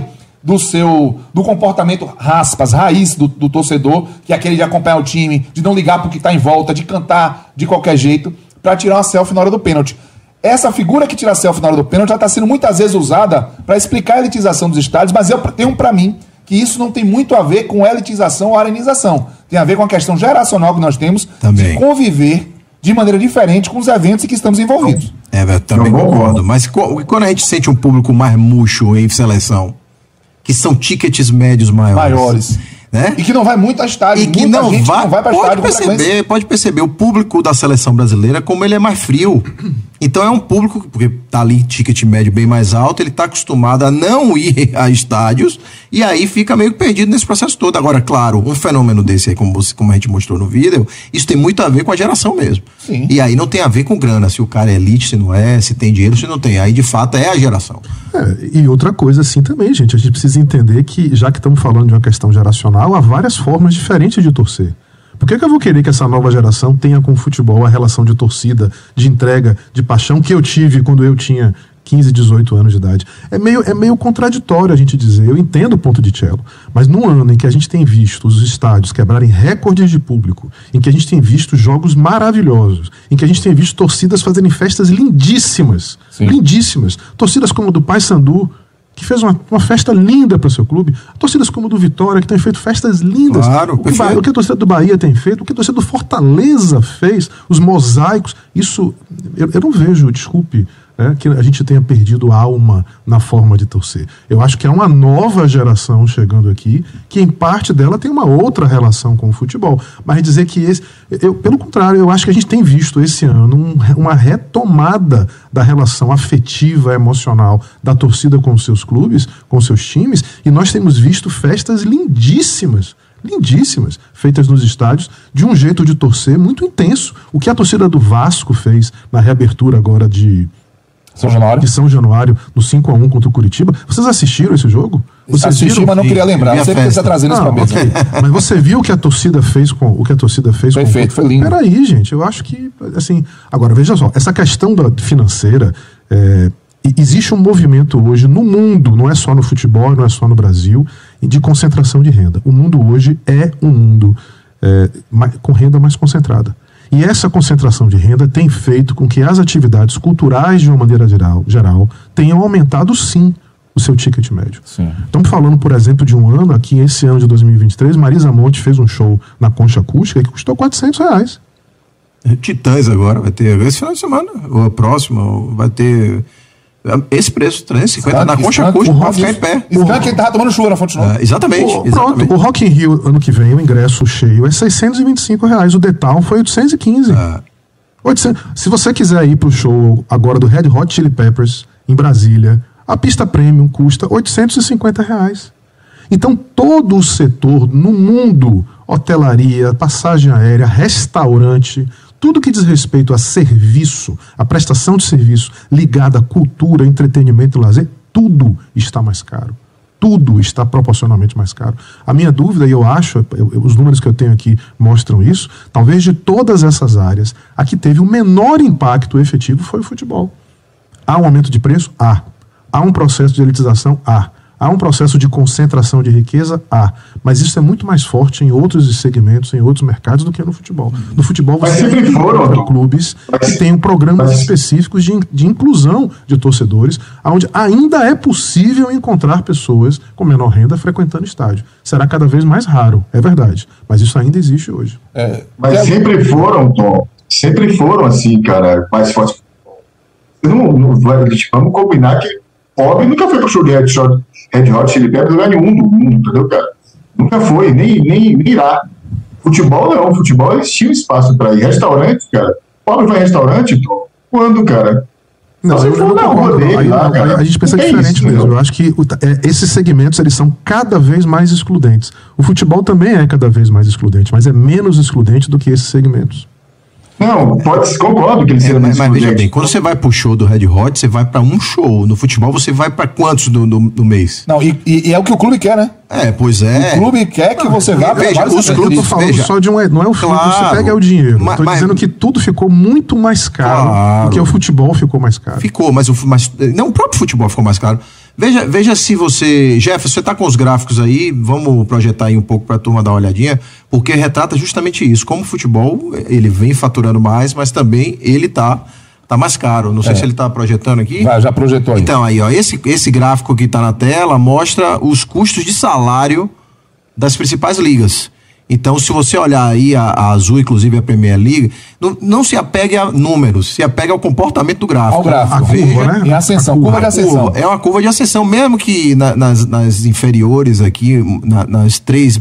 do seu do comportamento raspas, raiz do, do torcedor, que é aquele de acompanhar o time, de não ligar pro que tá em volta, de cantar de qualquer jeito, para tirar uma selfie na hora do pênalti. Essa figura que tira selfie na hora do pênalti já está sendo muitas vezes usada para explicar a elitização dos estádios, mas eu tenho para mim que isso não tem muito a ver com elitização ou arenização. Tem a ver com a questão geracional que nós temos também, de conviver de maneira diferente com os eventos em que estamos envolvidos. É, eu também eu concordo. Mas quando a gente sente um público mais murcho em seleção, que são tickets médios maiores, maiores. Né? E que não vai muito a estádio. E que não vai, não vai para pode perceber, pode perceber o público da seleção brasileira como ele é mais frio. Então é um público, porque tá ali ticket médio bem mais alto, ele tá acostumado a não ir a estádios e aí fica meio perdido nesse processo todo. Agora, claro, um fenômeno desse aí, como, você, como a gente mostrou no vídeo, isso tem muito a ver com a geração mesmo. Sim. E aí não tem a ver com grana, se o cara é elite, se não é, se tem dinheiro, se não tem. Aí de fato é a geração. É, e outra coisa assim também, gente, a gente precisa entender que, já que estamos falando de uma questão geracional, há várias formas diferentes de torcer. Por que que eu vou querer que essa nova geração tenha com o futebol a relação de torcida, de entrega, de paixão que eu tive quando eu tinha quinze, dezoito anos de idade? É meio, é meio contraditório a gente dizer, eu entendo o ponto de Cello, mas num ano em que a gente tem visto os estádios quebrarem recordes de público, em que a gente tem visto jogos maravilhosos, em que a gente tem visto torcidas fazerem festas lindíssimas, Sim. lindíssimas, torcidas como a do Paysandu, que fez uma, uma festa linda para o seu clube, torcidas como o do Vitória, que tem feito festas lindas, claro, o, que, o que a torcida do Bahia tem feito, o que a torcida do Fortaleza fez, os mosaicos, isso, eu, eu não vejo, desculpe, né, que a gente tenha perdido alma na forma de torcer. Eu acho que é uma nova geração chegando aqui, que em parte dela tem uma outra relação com o futebol, mas dizer que esse, eu, pelo contrário, eu acho que a gente tem visto esse ano um, uma retomada da relação afetiva, emocional da torcida com os seus clubes, com os seus times, e nós temos visto festas lindíssimas, lindíssimas, feitas nos estádios, de um jeito de torcer muito intenso. O que a torcida do Vasco fez na reabertura agora de São Januário, de São Januário, no cinco a um contra o Curitiba. Vocês assistiram esse jogo? Vocês Assisti, viram? mas não queria lembrar. Não sei porque você está trazendo isso para mesa. Okay. Mas você viu o que a torcida fez com o que a torcida fez foi com feito, foi lindo. Peraí, gente, eu acho que assim, agora veja só, essa questão da financeira, é, existe um movimento hoje no mundo, não é só no futebol, não é só no Brasil, de concentração de renda. O mundo hoje é um mundo é, com renda mais concentrada. E essa concentração de renda tem feito com que as atividades culturais, de uma maneira geral, geral tenham aumentado, sim, o seu ticket médio. Sim. Estamos falando, por exemplo, de um ano, aqui esse ano de dois mil e vinte e três, Marisa Monte fez um show na Concha Acústica que custou quatrocentos reais. Titãs agora vai ter, esse final de semana, ou próximo, vai ter esse preço, trezentos e cinquenta na Concha Acústica, para ficar em pé. Isso é que ele tava tomando chuva na Fonte Nova. É, exatamente, o, exatamente. Pronto, o Rock in Rio, ano que vem, o ingresso cheio é seiscentos e vinte e cinco reais. O The Town foi oitocentos e quinze. É. oitocentos. Se você quiser ir pro show agora do Red Hot Chili Peppers, em Brasília, a pista premium custa oitocentos e cinquenta reais. Então, todo o setor no mundo, hotelaria, passagem aérea, restaurante, tudo que diz respeito a serviço, a prestação de serviço ligada à cultura, entretenimento e lazer, tudo está mais caro. Tudo está proporcionalmente mais caro. A minha dúvida, e eu acho, eu, eu, os números que eu tenho aqui mostram isso, talvez de todas essas áreas, a que teve o menor impacto efetivo foi o futebol. Há um aumento de preço? Há. Há um processo de elitização? Há. Há um processo de concentração de riqueza? Há. Mas isso é muito mais forte em outros segmentos, em outros mercados, do que no futebol. No futebol você tem clubes que têm programas mas... específicos de, de inclusão de torcedores, onde ainda é possível encontrar pessoas com menor renda frequentando estádio. Será cada vez mais raro, é verdade. Mas isso ainda existe hoje. É, mas sempre foram, Tom, sempre foram assim, cara, mais fortes. Não, não, vamos combinar que pobre nunca foi pro show de Red Hot, Red Hot Chili Peppers, lugar nenhum do mundo, entendeu, cara? Nunca foi, nem, nem, nem irá. Futebol não, futebol eles tinham espaço pra ir. Restaurante, cara, pobre vai em restaurante, Tom? Quando, cara? Não, eu, eu não concordo, não. Aí, lá, não, a gente pensa é diferente isso, mesmo. Eu acho que é, esses segmentos eles são cada vez mais excludentes. O futebol também é cada vez mais excludente, mas é menos excludente do que esses segmentos. Não, pode, concordo que ele seja é, mas, mas veja bem, quando você vai pro show do Red Hot, você vai pra um show. No futebol, você vai pra quantos no, no, no mês? Não, e, e, e é o que o clube quer, né? É, pois é. O clube quer que você vá veja, pra os clubes, eu tô falando veja, só de um, não é o filme claro, que você pega é o dinheiro. Mas, Tô mas, dizendo que tudo ficou muito mais caro, claro, porque o futebol ficou mais caro. Ficou, mas o mas, não, o próprio futebol ficou mais caro. Veja, veja se você... Jefferson, você está com os gráficos aí, vamos projetar aí um pouco para a turma dar uma olhadinha, porque retrata justamente isso, como o futebol, ele vem faturando mais, mas também ele está tá mais caro. Não sei é. se ele está projetando aqui. Vai, já projetou aí. Então, aí, ó, esse, esse gráfico que está na tela mostra os custos de salário das principais ligas. Então, se você olhar aí a, a Azul, inclusive a Premier League, não, não se apegue a números, se apegue ao comportamento do gráfico. Ao gráfico, a curva, veja, né? Em ascensão, curva, curva de ascensão. Curva, é uma curva de ascensão, mesmo que na, nas, nas inferiores aqui, na, nas três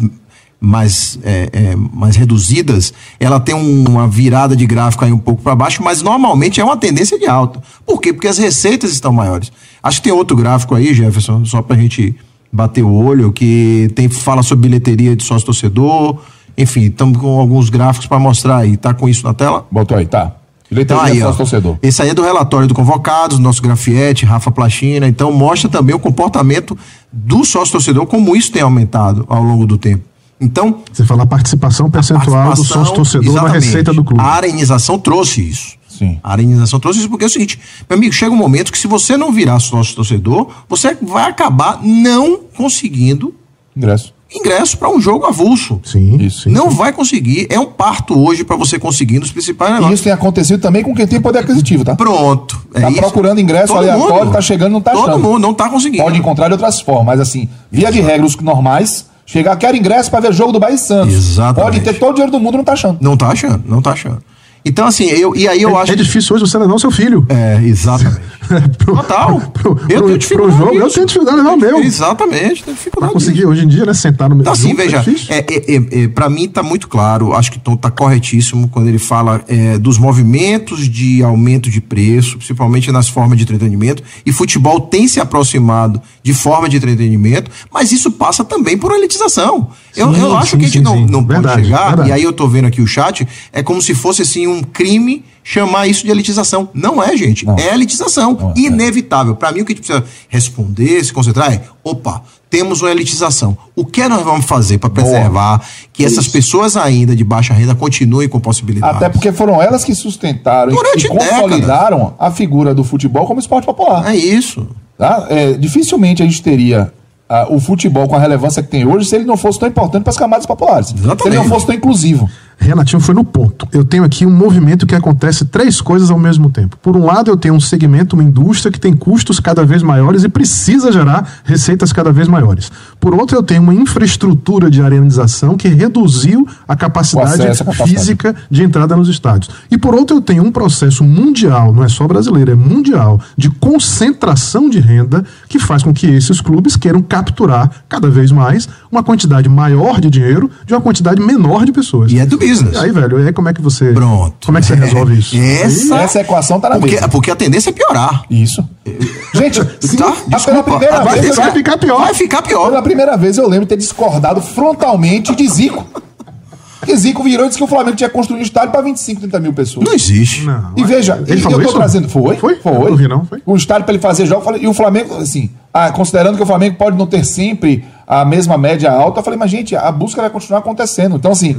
mais, é, é, mais reduzidas, ela tem um, uma virada de gráfico aí um pouco para baixo, mas normalmente é uma tendência de alta. Por quê? Porque as receitas estão maiores. Acho que tem outro gráfico aí, Jefferson, só pra gente bater o olho, que tem, fala sobre bilheteria de sócio-torcedor, enfim, estamos com alguns gráficos para mostrar aí, tá com isso na tela? Botou aí, tá. Bilheteria então, aí, de sócio-torcedor. Esse aí é do relatório do Convocados, nosso Grafiete, Rafa Plachina, então mostra também o comportamento do sócio-torcedor, como isso tem aumentado ao longo do tempo. Então, você fala a participação percentual a participação, do sócio-torcedor na receita do clube. A arenização trouxe isso. Sim. A arenização trouxe isso porque é o seguinte, meu amigo, chega um momento que se você não virar sócio-torcedor, você vai acabar não conseguindo ingresso. Ingresso para um jogo avulso. Sim, isso. Sim, não sim. vai conseguir. É um parto hoje para você conseguir nos principais negócios. E isso tem acontecido também com quem tem poder aquisitivo, tá? Pronto. É tá isso. procurando ingresso Todo aleatório, mundo. tá chegando, não tá Todo achando. Todo mundo não tá conseguindo. Pode encontrar de outras formas, mas assim, via de regra, os normais, chegar, quer ingresso para ver jogo do Bahia e Santos. Exatamente. Pode ter todo o dinheiro do mundo, não tá achando. Não tá achando, não tá achando. Então, assim, eu, e aí eu é, acho... É difícil hoje você levar o seu filho. É, exatamente. pro, Total. Pro, pro, eu pro, tenho dificuldade. Pro jogo, eu tenho dificuldade de levar o meu. Exatamente, tenho dificuldade. Pra conseguir disso. Hoje em dia, né, sentar no mesmo. Então, assim, junto, veja, é é, é, é, pra mim tá muito claro, acho que Tom tá corretíssimo quando ele fala é, dos movimentos de aumento de preço, principalmente nas formas de entretenimento, e futebol tem se aproximado de forma de entretenimento, mas isso passa também por elitização. Sim, eu eu acho sim, que a gente sim, não, sim. não verdade, pode chegar, verdade. E aí eu tô vendo aqui o chat, é como se fosse assim um crime chamar isso de elitização. Não é, gente. Não. É elitização. Não, inevitável. É. Para mim, o que a gente precisa responder, se concentrar é, opa, temos uma elitização. O que nós vamos fazer para preservar que isso. essas pessoas ainda de baixa renda continuem com possibilidades? Até porque foram elas que sustentaram Durante e consolidaram décadas. A figura do futebol como esporte popular. É isso. Tá? É, dificilmente a gente teria uh, o futebol com a relevância que tem hoje se ele não fosse tão importante para as camadas populares. Exatamente. Se ele não fosse tão inclusivo. Renatinho foi no ponto. Eu tenho aqui um movimento que acontece três coisas ao mesmo tempo. Por um lado, eu tenho um segmento, uma indústria que tem custos cada vez maiores e precisa gerar receitas cada vez maiores. Por outro, eu tenho uma infraestrutura de arenização que reduziu a capacidade, acesso, a capacidade física de entrada nos estádios. E por outro, eu tenho um processo mundial, não é só brasileiro, é mundial, de concentração de renda que faz com que esses clubes queiram capturar cada vez mais uma quantidade maior de dinheiro de uma quantidade menor de pessoas. E é do business. Aí, velho, aí como é que você... Pronto. Como é que você resolve isso? Essa, essa equação tá na porque, mesa. porque a tendência é piorar. Isso. Gente, sim, tá? Desculpa, pela primeira vai, vez... vai ficar pior. Vai ficar pior. Pela primeira vez eu lembro de ter discordado frontalmente de Zico. Porque Zico virou e disse que o Flamengo tinha construído um estádio para vinte e cinco, trinta mil pessoas. Não existe. Não, e veja, ele eu tô isso? trazendo... Foi? Foi? Foi. Eu não vi, não. Foi. Um estádio para ele fazer jogo. E o Flamengo, assim, ah, considerando que o Flamengo pode não ter sempre a mesma média alta, eu falei, mas gente, a busca vai continuar acontecendo. Então, assim...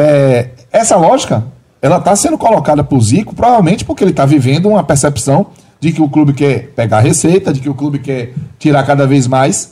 É, essa lógica, ela está sendo colocada por Zico, provavelmente porque ele está vivendo uma percepção de que o clube quer pegar receita, de que o clube quer tirar cada vez mais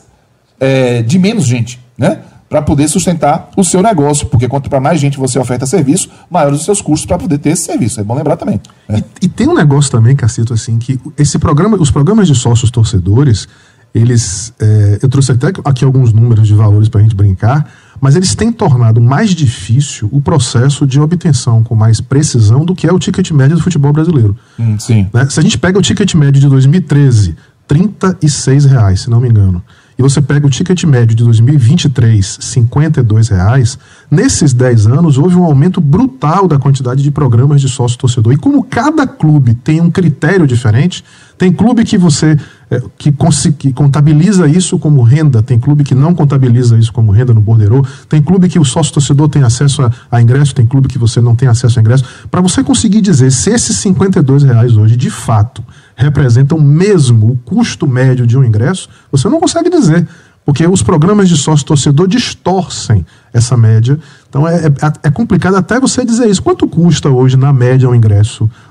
é, de menos gente, né? Para poder sustentar o seu negócio, porque quanto para mais gente você oferta serviço, maiores os seus custos para poder ter esse serviço. É bom lembrar também. Né? E, e tem um negócio também, Cacito, assim, que esse programa, os programas de sócios torcedores, eles, é, eu trouxe até aqui alguns números de valores para a gente brincar, mas eles têm tornado mais difícil o processo de obtenção com mais precisão do que é o ticket médio do futebol brasileiro. Hum, sim. Né? Se a gente pega o ticket médio de dois mil e treze, trinta e seis reais, se não me engano, e você pega o ticket médio de dois mil e vinte e três, cinquenta e dois reais, nesses dez anos houve um aumento brutal da quantidade de programas de sócio-torcedor. E como cada clube tem um critério diferente, tem clube que você é, que, que contabiliza isso como renda, tem clube que não contabiliza isso como renda no borderô, tem clube que o sócio-torcedor tem acesso a, a ingresso, tem clube que você não tem acesso a ingresso. Para você conseguir dizer se esses cinquenta e dois reais hoje, de fato, representam mesmo o custo médio de um ingresso, você não consegue dizer, porque os programas de sócio-torcedor distorcem essa média. Então é, é, é complicado até você dizer isso. Quanto custa hoje, na média, um ingresso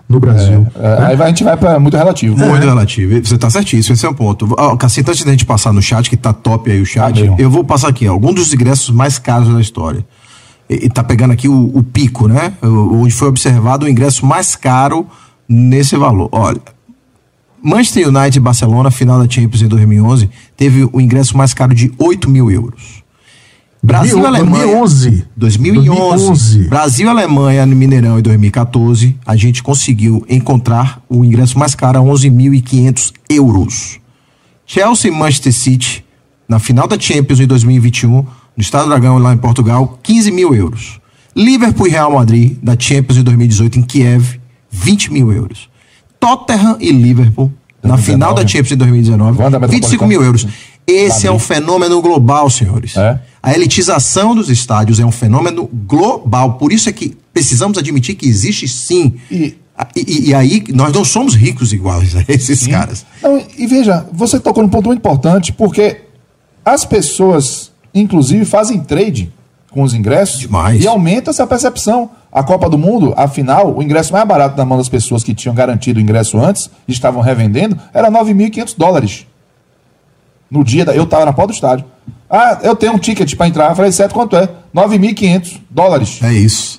no Brasil. É, é, né? Aí a gente vai para muito relativo. Muito é. relativo. Você tá certíssimo, esse é um ponto. Oh, Cacito, antes da gente passar no chat, que tá top aí o chat, ah, eu vou passar aqui, ó, alguns dos ingressos mais caros da história. E, e tá pegando aqui o, o pico, né? Onde foi observado o ingresso mais caro nesse valor. Olha, Manchester United e Barcelona, final da Champions em dois mil e onze, teve o ingresso mais caro de oito mil euros. Brasil e Alemanha. dois mil e onze. dois mil e onze. Brasil e Alemanha no Mineirão em dois mil e quatorze, a gente conseguiu encontrar o ingresso mais caro a onze mil e quinhentos euros. Chelsea e Manchester City, na final da Champions em dois mil e vinte e um, no Estádio Dragão, lá em Portugal, quinze mil euros. Liverpool e Real Madrid, da Champions em dois mil e dezoito, em Kiev, vinte mil euros. Tottenham e Liverpool, na final da Champions em dois mil e dezenove, vinte e cinco mil euros. Esse é um fenômeno global, senhores. É? A elitização dos estádios é um fenômeno global. Por isso é que precisamos admitir que existe sim. E, e, e aí nós não somos ricos iguais a esses sim. caras. Não, e veja, você tocou num ponto muito importante, porque as pessoas, inclusive, fazem trade com os ingressos. Demais. E aumenta essa percepção. A Copa do Mundo, afinal, o ingresso mais barato na mão das pessoas que tinham garantido o ingresso antes e estavam revendendo era nove mil e quinhentos dólares. No dia, da, eu estava na porta do estádio. Ah, eu tenho um ticket para entrar. Eu falei, certo, quanto é? nove mil e quinhentos dólares. É isso.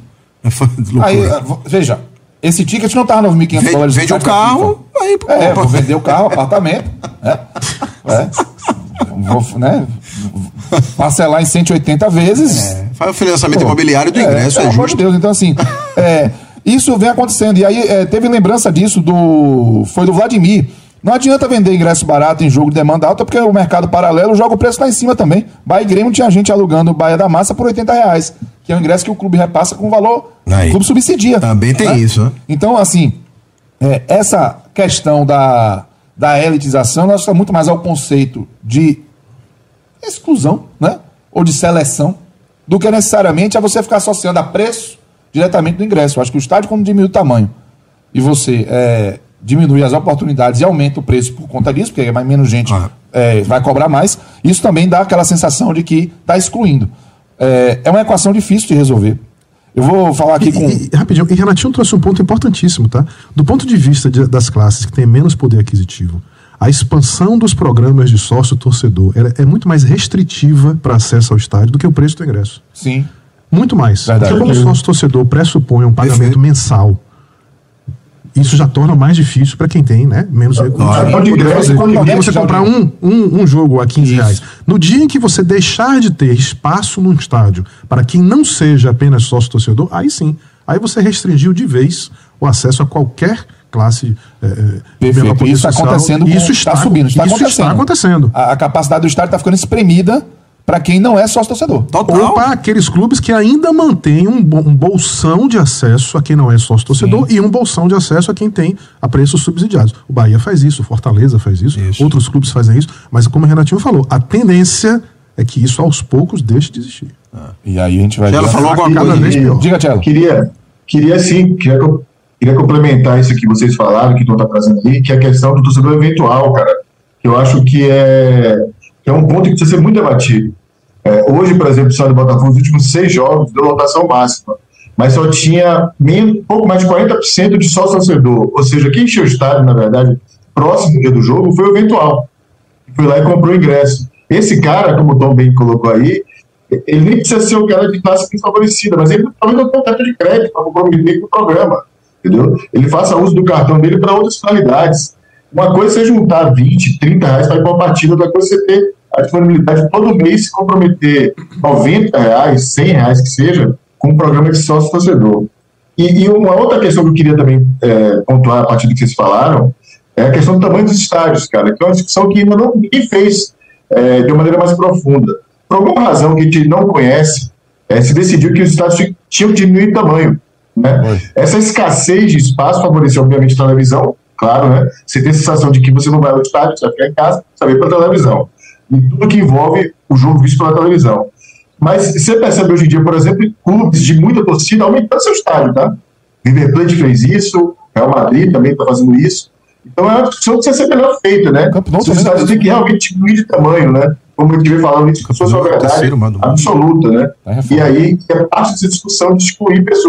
Aí, veja, esse ticket não estava nove mil e quinhentos dólares. Vende o carro, aí, pô, é, vou vender o carro, apartamento. É, é, vou, né, parcelar em cento e oitenta vezes. É, faz o financiamento pô, imobiliário do ingresso, é, é justo. De Deus. Então, assim, é, isso vem acontecendo. E aí, é, teve lembrança disso do. Foi do Vladimir. Não adianta vender ingresso barato em jogo de demanda alta, porque o mercado paralelo joga o preço lá em cima também. Bahia e Grêmio tinha gente alugando o Bahia da Massa por oitenta reais, que é um ingresso que o clube repassa com valor. Aí. O clube subsidia. Também tem né? isso, né? Então, assim, é, essa questão da, da elitização, nós estamos muito mais ao conceito de exclusão, né? Ou de seleção, do que necessariamente a você ficar associando a preço diretamente do ingresso. Eu acho que o estádio, quando diminui o tamanho e você é, diminui as oportunidades e aumenta o preço por conta disso, porque é mais menos gente ah. é, vai cobrar mais, isso também dá aquela sensação de que está excluindo. É, é uma equação difícil de resolver. Eu vou falar aqui e, com... E, rapidinho, e Renatinho trouxe um ponto importantíssimo, tá? Do ponto de vista de, das classes que têm menos poder aquisitivo, a expansão dos programas de sócio-torcedor é, é muito mais restritiva para acesso ao estádio do que o preço do ingresso. Sim. Muito mais. Verdade. Porque como o sócio-torcedor pressupõe um pagamento Perfeito. mensal, isso já torna mais difícil para quem tem, né, menos recursos. Porque você comprar um, um, um jogo a quinze reais. No dia em que você deixar de ter espaço no estádio para quem não seja apenas sócio-torcedor, aí sim, aí você restringiu de vez o acesso a qualquer classe. É, Perfeito. Isso está acontecendo. Isso está subindo. Está isso acontecendo. Está acontecendo. A, a capacidade do estádio está ficando espremida para quem não é sócio-torcedor. Ou para aqueles clubes que ainda mantêm um, um bolsão de acesso a quem não é sócio-torcedor e um bolsão de acesso a quem tem a preços subsidiados. O Bahia faz isso, o Fortaleza faz isso, isso, outros clubes fazem isso, mas como o Renatinho falou, a tendência é que isso aos poucos deixe de existir. Ah. E aí a gente vai... Ela falou alguma coisa cada vez pior. Diga, Tchelo. Queria, queria sim, queria, queria complementar isso que vocês falaram, que estão tá trazendo aí, que é a questão do torcedor eventual, cara, que eu acho que é, que é um ponto que precisa ser muito debatido. É, hoje, por exemplo, o estado do Botafogo, nos últimos seis jogos, deu lotação máxima, mas só tinha menos, pouco mais de quarenta por cento de sócio-torcedor. Ou seja, quem encheu o estádio, na verdade, próximo do dia do jogo, foi o eventual. Foi lá e comprou o ingresso. Esse cara, como o Tom bem colocou aí, ele nem precisa ser o cara de classe favorecida, mas ele talvez não tenha carta de crédito para comprometer com o programa, entendeu? Ele faça uso do cartão dele para outras finalidades. Uma coisa é você juntar vinte, trinta reais para ir para uma partida, outra coisa é você ter a disponibilidade de todo mês se comprometer noventa reais, cem reais que seja, com um programa de sócio-torcedor. E, e uma outra questão que eu queria também é, pontuar a partir do que vocês falaram é a questão do tamanho dos estádios, cara, que é uma discussão que ainda não ninguém fez é, de uma maneira mais profunda. Por alguma razão que a gente não conhece, é, se decidiu que os estádios tinham que diminuir tamanho. Né? Essa escassez de espaço favoreceu, obviamente, a televisão, claro, né? Você tem a sensação de que você não vai ao estádio, você vai ficar em casa, você vai para a televisão. E tudo que envolve o jogo visto pela televisão. Mas você percebe hoje em dia, por exemplo, clubes de muita torcida aumentando seu estádio, tá? River Plate fez isso, Real Madrid também está fazendo isso. Então é uma discussão que precisa ser melhor feita, né? Os estádios têm que realmente diminuir de tamanho, né? Como a gente vem falando, isso fosse uma verdade absoluta, né? E aí é parte dessa discussão de excluir pessoas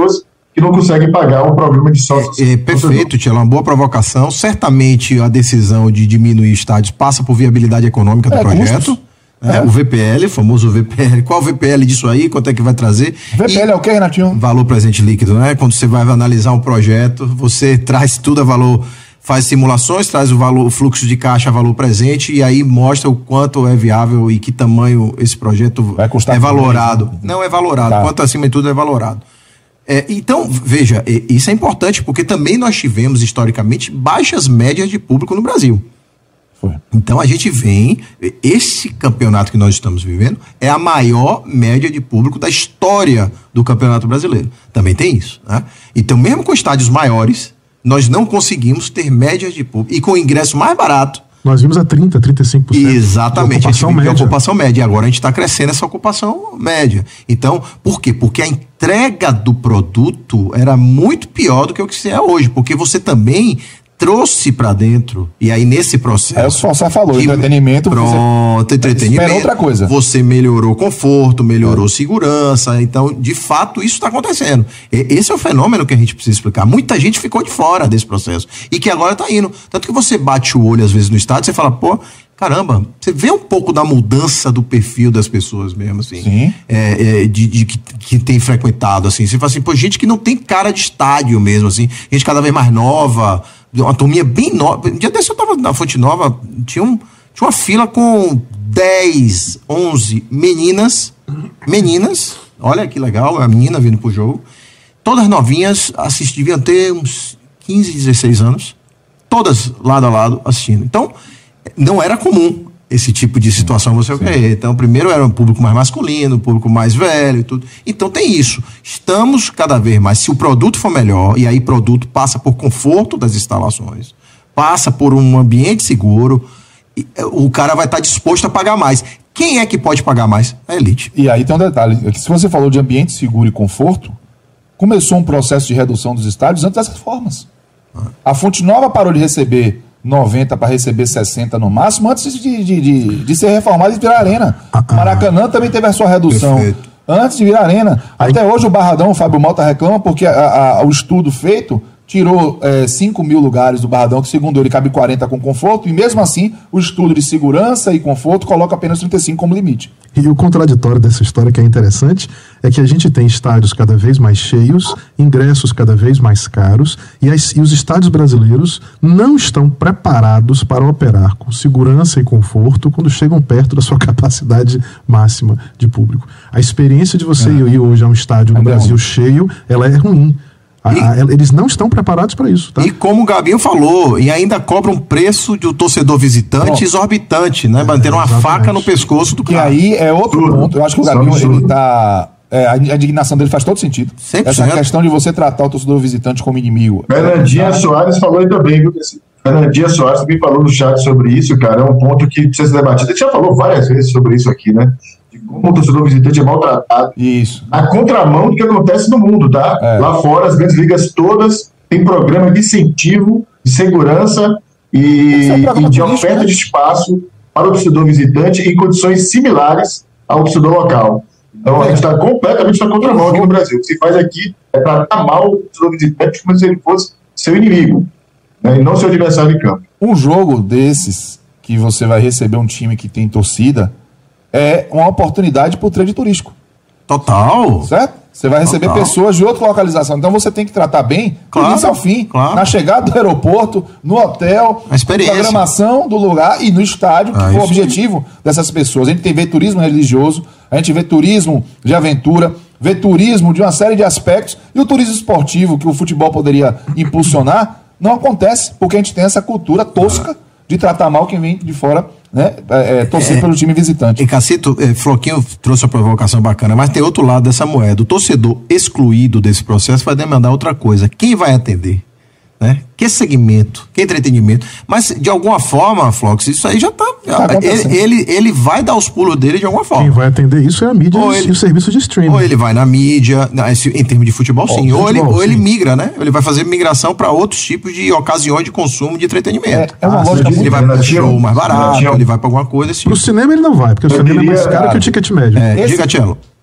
que não conseguem pagar o programa de sócios. É, é, perfeito, Tielo, uma boa provocação. Certamente a decisão de diminuir estádios passa por viabilidade econômica do é, projeto. É, é. O V P L, famoso V P L. Qual o V P L disso aí? Quanto é que vai trazer? V P L e, é o que, Renatinho? Valor presente líquido, né? Quando você vai analisar um projeto, você traz tudo a valor, faz simulações, traz o valor, o fluxo de caixa a valor presente e aí mostra o quanto é viável e que tamanho esse projeto vai custar é valorado. Mesmo. Não é valorado, tá. Quanto acima de tudo é valorado. É, então, veja, isso é importante porque também nós tivemos historicamente baixas médias de público no Brasil. Foi. Então a gente vem, esse campeonato que nós estamos vivendo é a maior média de público da história do Campeonato Brasileiro. Também tem isso, né? Então mesmo com estádios maiores, nós não conseguimos ter médias de público. E com o ingresso mais barato, nós vimos a trinta por cento, trinta e cinco por cento. Exatamente, a gente vive a ocupação média. E agora a gente está crescendo essa ocupação média. Então, por quê? Porque a entrega do produto era muito pior do que o que é hoje. Porque você também trouxe para dentro, e aí nesse processo... É o que você falou, que, entretenimento... Pronto, você entretenimento. outra coisa. Você melhorou conforto, melhorou é. segurança, então, de fato, isso está acontecendo. Esse é o fenômeno que a gente precisa explicar. Muita gente ficou de fora desse processo, e que agora está indo. Tanto que você bate o olho, às vezes, no estádio, você fala, pô, caramba, você vê um pouco da mudança do perfil das pessoas mesmo, assim. Sim. É, é, de, de que, que tem frequentado, assim. Você fala assim, pô, gente que não tem cara de estádio mesmo, assim. Gente cada vez mais nova... Uma turminha bem nova. Um dia desse eu tava na Fonte Nova, tinha, um, tinha uma fila com dez, onze meninas, meninas, olha que legal, a menina vindo pro jogo, todas novinhas, assist, deviam ter uns quinze, dezesseis anos, todas lado a lado assistindo. Então, não era comum esse tipo de situação você ver. Então, primeiro era um público mais masculino, um público mais velho e tudo. Então tem isso. Estamos cada vez mais, se o produto for melhor, e aí produto passa por conforto das instalações, passa por um ambiente seguro, o cara vai estar disposto a pagar mais. Quem é que pode pagar mais? A elite. E aí tem um detalhe, é que se você falou de ambiente seguro e conforto, começou um processo de redução dos estádios antes das reformas. Ah. A Fonte Nova parou de receber noventa para receber sessenta no máximo, antes de, de, de, de ser reformado e virar arena. Ah, Maracanã também teve a sua redução. Perfeito. Antes de virar arena. Aí... Até hoje o Barradão, o Fábio Mota reclama porque a, a, o estudo feito tirou é, cinco mil lugares do Barradão, que segundo ele cabe quarenta com conforto, e mesmo assim o estudo de segurança e conforto coloca apenas trinta e cinco como limite. E o contraditório dessa história que é interessante é que a gente tem estádios cada vez mais cheios, ingressos cada vez mais caros, e, as, e os estádios brasileiros não estão preparados para operar com segurança e conforto quando chegam perto da sua capacidade máxima de público. A experiência de você é. ir hoje a um estádio no é Brasil cheio, ela é ruim. A, a, eles não estão preparados para isso, tá? E como o Gabinho falou, e ainda cobra um preço do torcedor visitante Pronto. exorbitante, né? Bater é, uma faca no pescoço do cara. E aí é outro Tudo. ponto. Eu acho que o Gabinho, ele tá... É, a indignação dele faz todo sentido. cem por cento. Essa questão de você tratar o torcedor visitante como inimigo. Fernandinha é, Soares falou ainda bem, viu? Fernandinha Soares também falou no chat sobre isso, cara. É um ponto que precisa ser debatido. A gente já falou várias vezes sobre isso aqui, né? De como o torcedor visitante é maltratado. Isso. A contramão do que acontece no mundo, tá? É. Lá fora, as grandes ligas todas têm programa de incentivo, de segurança e, é um e de oferta né? de espaço para o torcedor visitante em condições similares ao torcedor local. Então, é. a gente está completamente na contramão aqui no Brasil. O que se faz aqui é tratar mal o torcedor visitante como se ele fosse seu inimigo, né? E não seu adversário em campo. Um jogo desses, que você vai receber um time que tem torcida, é uma oportunidade para o trade turístico. Total. Certo? Você vai receber Total. pessoas de outra localização. Então você tem que tratar bem, claro, do início ao fim. Claro. Na chegada do aeroporto, no hotel, a experiência. Na programação do lugar e no estádio, que ah, foi o objetivo dessas pessoas. A gente tem vê turismo religioso, a gente vê turismo de aventura, vê turismo de uma série de aspectos, e o turismo esportivo, que o futebol poderia impulsionar, não acontece, porque a gente tem essa cultura tosca ah. de tratar mal quem vem de fora, né? É, é, torcer é, pelo time visitante. E Cacito, é, Floquinho trouxe uma provocação bacana, mas tem outro lado dessa moeda. O torcedor excluído desse processo vai demandar outra coisa. Quem vai atender? Né? Que segmento? Que entretenimento? Mas, de alguma forma, Flox, isso aí já está... Tá ele, ele, ele vai dar os pulos dele de alguma forma. Quem vai atender isso é a mídia ou e ele, o serviço de streaming. Ou ele vai na mídia, em termos de futebol, oh, sim. Futebol, ou, ele, sim. ou ele migra, né? Ele vai fazer migração para outros tipos de ocasiões de consumo de entretenimento. É, é uma ah, lógica. Ele vai para um show mais barato, ele vai para alguma coisa assim. Pro cinema ele não vai, porque o eu cinema diria, é mais caro que o ticket médio. É, diga, Tchelo.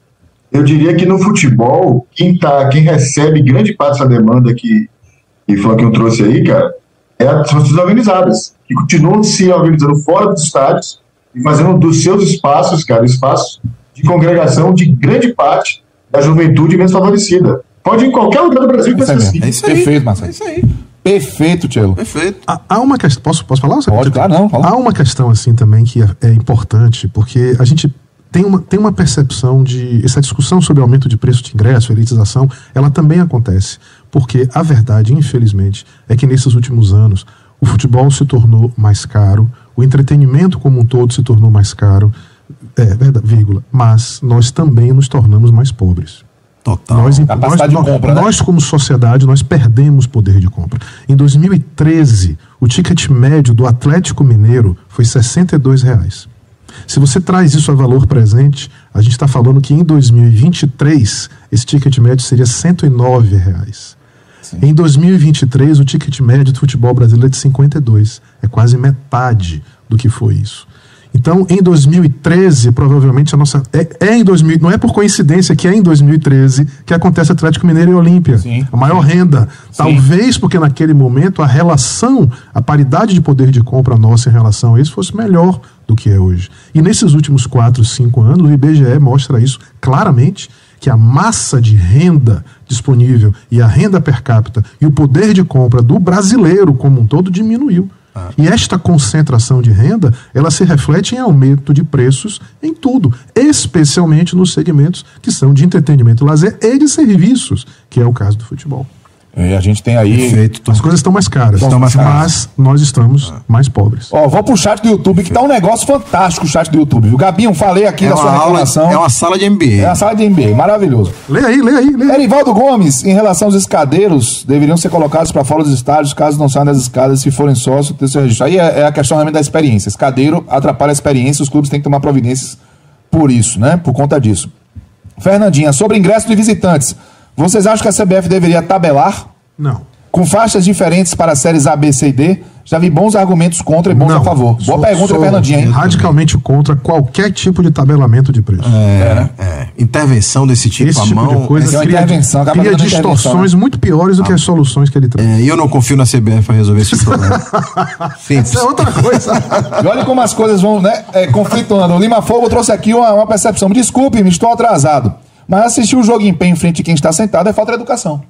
Eu diria que no futebol, quem, tá, quem recebe grande parte dessa demanda que, que foi que eu trouxe aí, cara, é, são as organizadas, que continuam se organizando fora dos estádios e fazendo dos seus espaços, cara, espaços de congregação de grande parte da juventude menos favorecida. Pode ir em qualquer lugar do Brasil que é assim. É isso aí. Perfeito, Marcelo. É isso aí. Perfeito, Tchelo. Perfeito. Há, há uma questão. Posso, posso falar? Você pode, claro, não. Fala. Há uma questão, assim, também que é, é importante, porque a gente tem uma, tem uma percepção de. Essa discussão sobre aumento de preço de ingresso, elitização, ela também acontece. Porque a verdade, infelizmente, é que nesses últimos anos o futebol se tornou mais caro, o entretenimento como um todo se tornou mais caro, é verdade, vírgula, mas nós também nos tornamos mais pobres. Total. Nós, Capacidade nós, de compra, nós, né? nós, como sociedade, nós perdemos poder de compra. Em dois mil e treze, o ticket médio do Atlético Mineiro foi sessenta e dois reais. Se você traz isso a valor presente, a gente está falando que em dois mil e vinte e três, esse ticket médio seria cento e nove reais. Sim. Em dois mil e vinte e três, o ticket médio do futebol brasileiro é de cinquenta e dois. É quase metade do que foi isso. Então, em dois mil e treze, provavelmente a nossa. É, é em dois mil, não é por coincidência que é em dois mil e treze que acontece Atlético Mineiro e Olímpia. Sim. A maior renda. Sim. Talvez porque naquele momento a relação, a paridade de poder de compra nossa em relação a isso fosse melhor do que é hoje. E nesses últimos quatro, cinco anos, o I B G E mostra isso claramente, que a massa de renda disponível e a renda per capita e o poder de compra do brasileiro como um todo diminuiu. Ah. E esta concentração de renda, ela se reflete em aumento de preços em tudo, especialmente nos segmentos que são de entretenimento, lazer e de serviços, que é o caso do futebol. E a gente tem aí... Perfeito. As coisas estão mais caras, estão mais caras. Mas nós estamos ah. mais pobres. Ó, vou pro chat do YouTube, que tá um negócio fantástico o chat do YouTube, viu? Gabinho, falei aqui é da sua reclamação. Aula, é uma sala de M B A. É uma sala de M B A, maravilhoso. Lê aí, lê aí, lê aí. Erivaldo Gomes, em relação aos escadeiros, deveriam ser colocados para fora dos estádios, caso não saiam das escadas, se forem sócios, ter seu registro. Aí é, é a questão realmente da experiência. Escadeiro atrapalha a experiência, os clubes têm que tomar providências por isso, né? Por conta disso. Fernandinha, sobre ingresso de visitantes, vocês acham que a C B F deveria tabelar? Não. Com faixas diferentes para as séries A, B, C e D, já vi bons argumentos contra e bons não, a favor. Boa sou, pergunta, sou Fernandinha, hein? Radicalmente contra qualquer tipo de tabelamento de preço. É, é. é. Intervenção desse tipo, Esse a tipo mão... de coisa é cria, intervenção, cria distorções né? muito piores do ah. que as soluções que ele traz. É, e eu não confio na C B F para resolver esse problema. Simples. Isso é outra coisa. E olha como as coisas vão, né, é, conflituando. O Lima Fogo trouxe aqui uma, uma percepção. Me desculpe, me estou atrasado. Mas assistir o jogo em pé em frente de quem está sentado é falta de educação.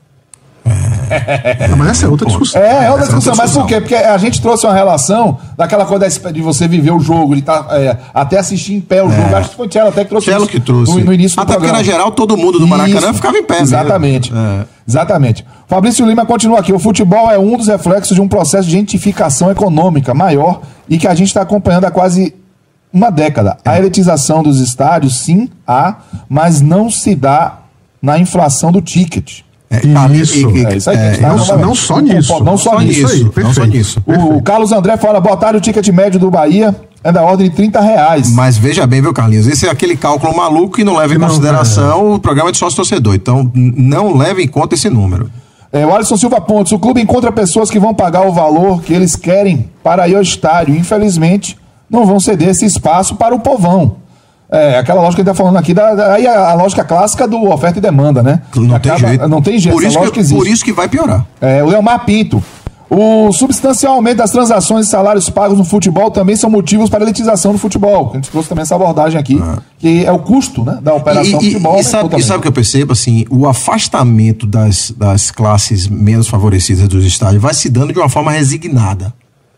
É. Não, mas essa é outra discussão. É, é outra discussão. Mas por quê? Porque a gente trouxe uma relação daquela coisa de você viver o jogo, de tá, é, até assistir em pé o jogo. É. Acho que foi o Tchelo até que trouxe Tchelo que trouxe. No, no início do até programa. porque, na geral, todo mundo do Maracanã isso. ficava em pé. Exatamente. É. Exatamente. Fabrício Lima continua aqui. O futebol é um dos reflexos de um processo de gentrificação econômica maior e que a gente está acompanhando há quase uma década. É. A elitização dos estádios, sim, há, mas não se dá na inflação do ticket. É, isso. É isso aí. É, tá, não, não, não só nisso. Não só nisso. Aí, não só nisso. O Carlos André fala, boa tarde, o ticket médio do Bahia é da ordem de trinta reais. Mas veja bem, viu, Carlinhos? Esse é aquele cálculo maluco que não leva em não, consideração é. o programa de sócio-torcedor. Então, não leve em conta esse número. É, o Alisson Silva Pontes, o clube encontra pessoas que vão pagar o valor que eles querem para ir ao estádio. Infelizmente, não vão ceder esse espaço para o povão. É, aquela lógica que a gente está falando aqui, da, da, aí a, a lógica clássica do oferta e demanda, né? Não Acaba, tem jeito. Não tem jeito, por isso, que, existe. por isso que vai piorar. É, o Leomar Pinto. O substancial aumento das transações e salários pagos no futebol também são motivos para a elitização do futebol. A gente trouxe também essa abordagem aqui, ah. que é o custo, né, da operação e, e, futebol. E sabe, e sabe o que eu percebo? Assim, o afastamento das, das classes menos favorecidas dos estádios vai se dando de uma forma resignada.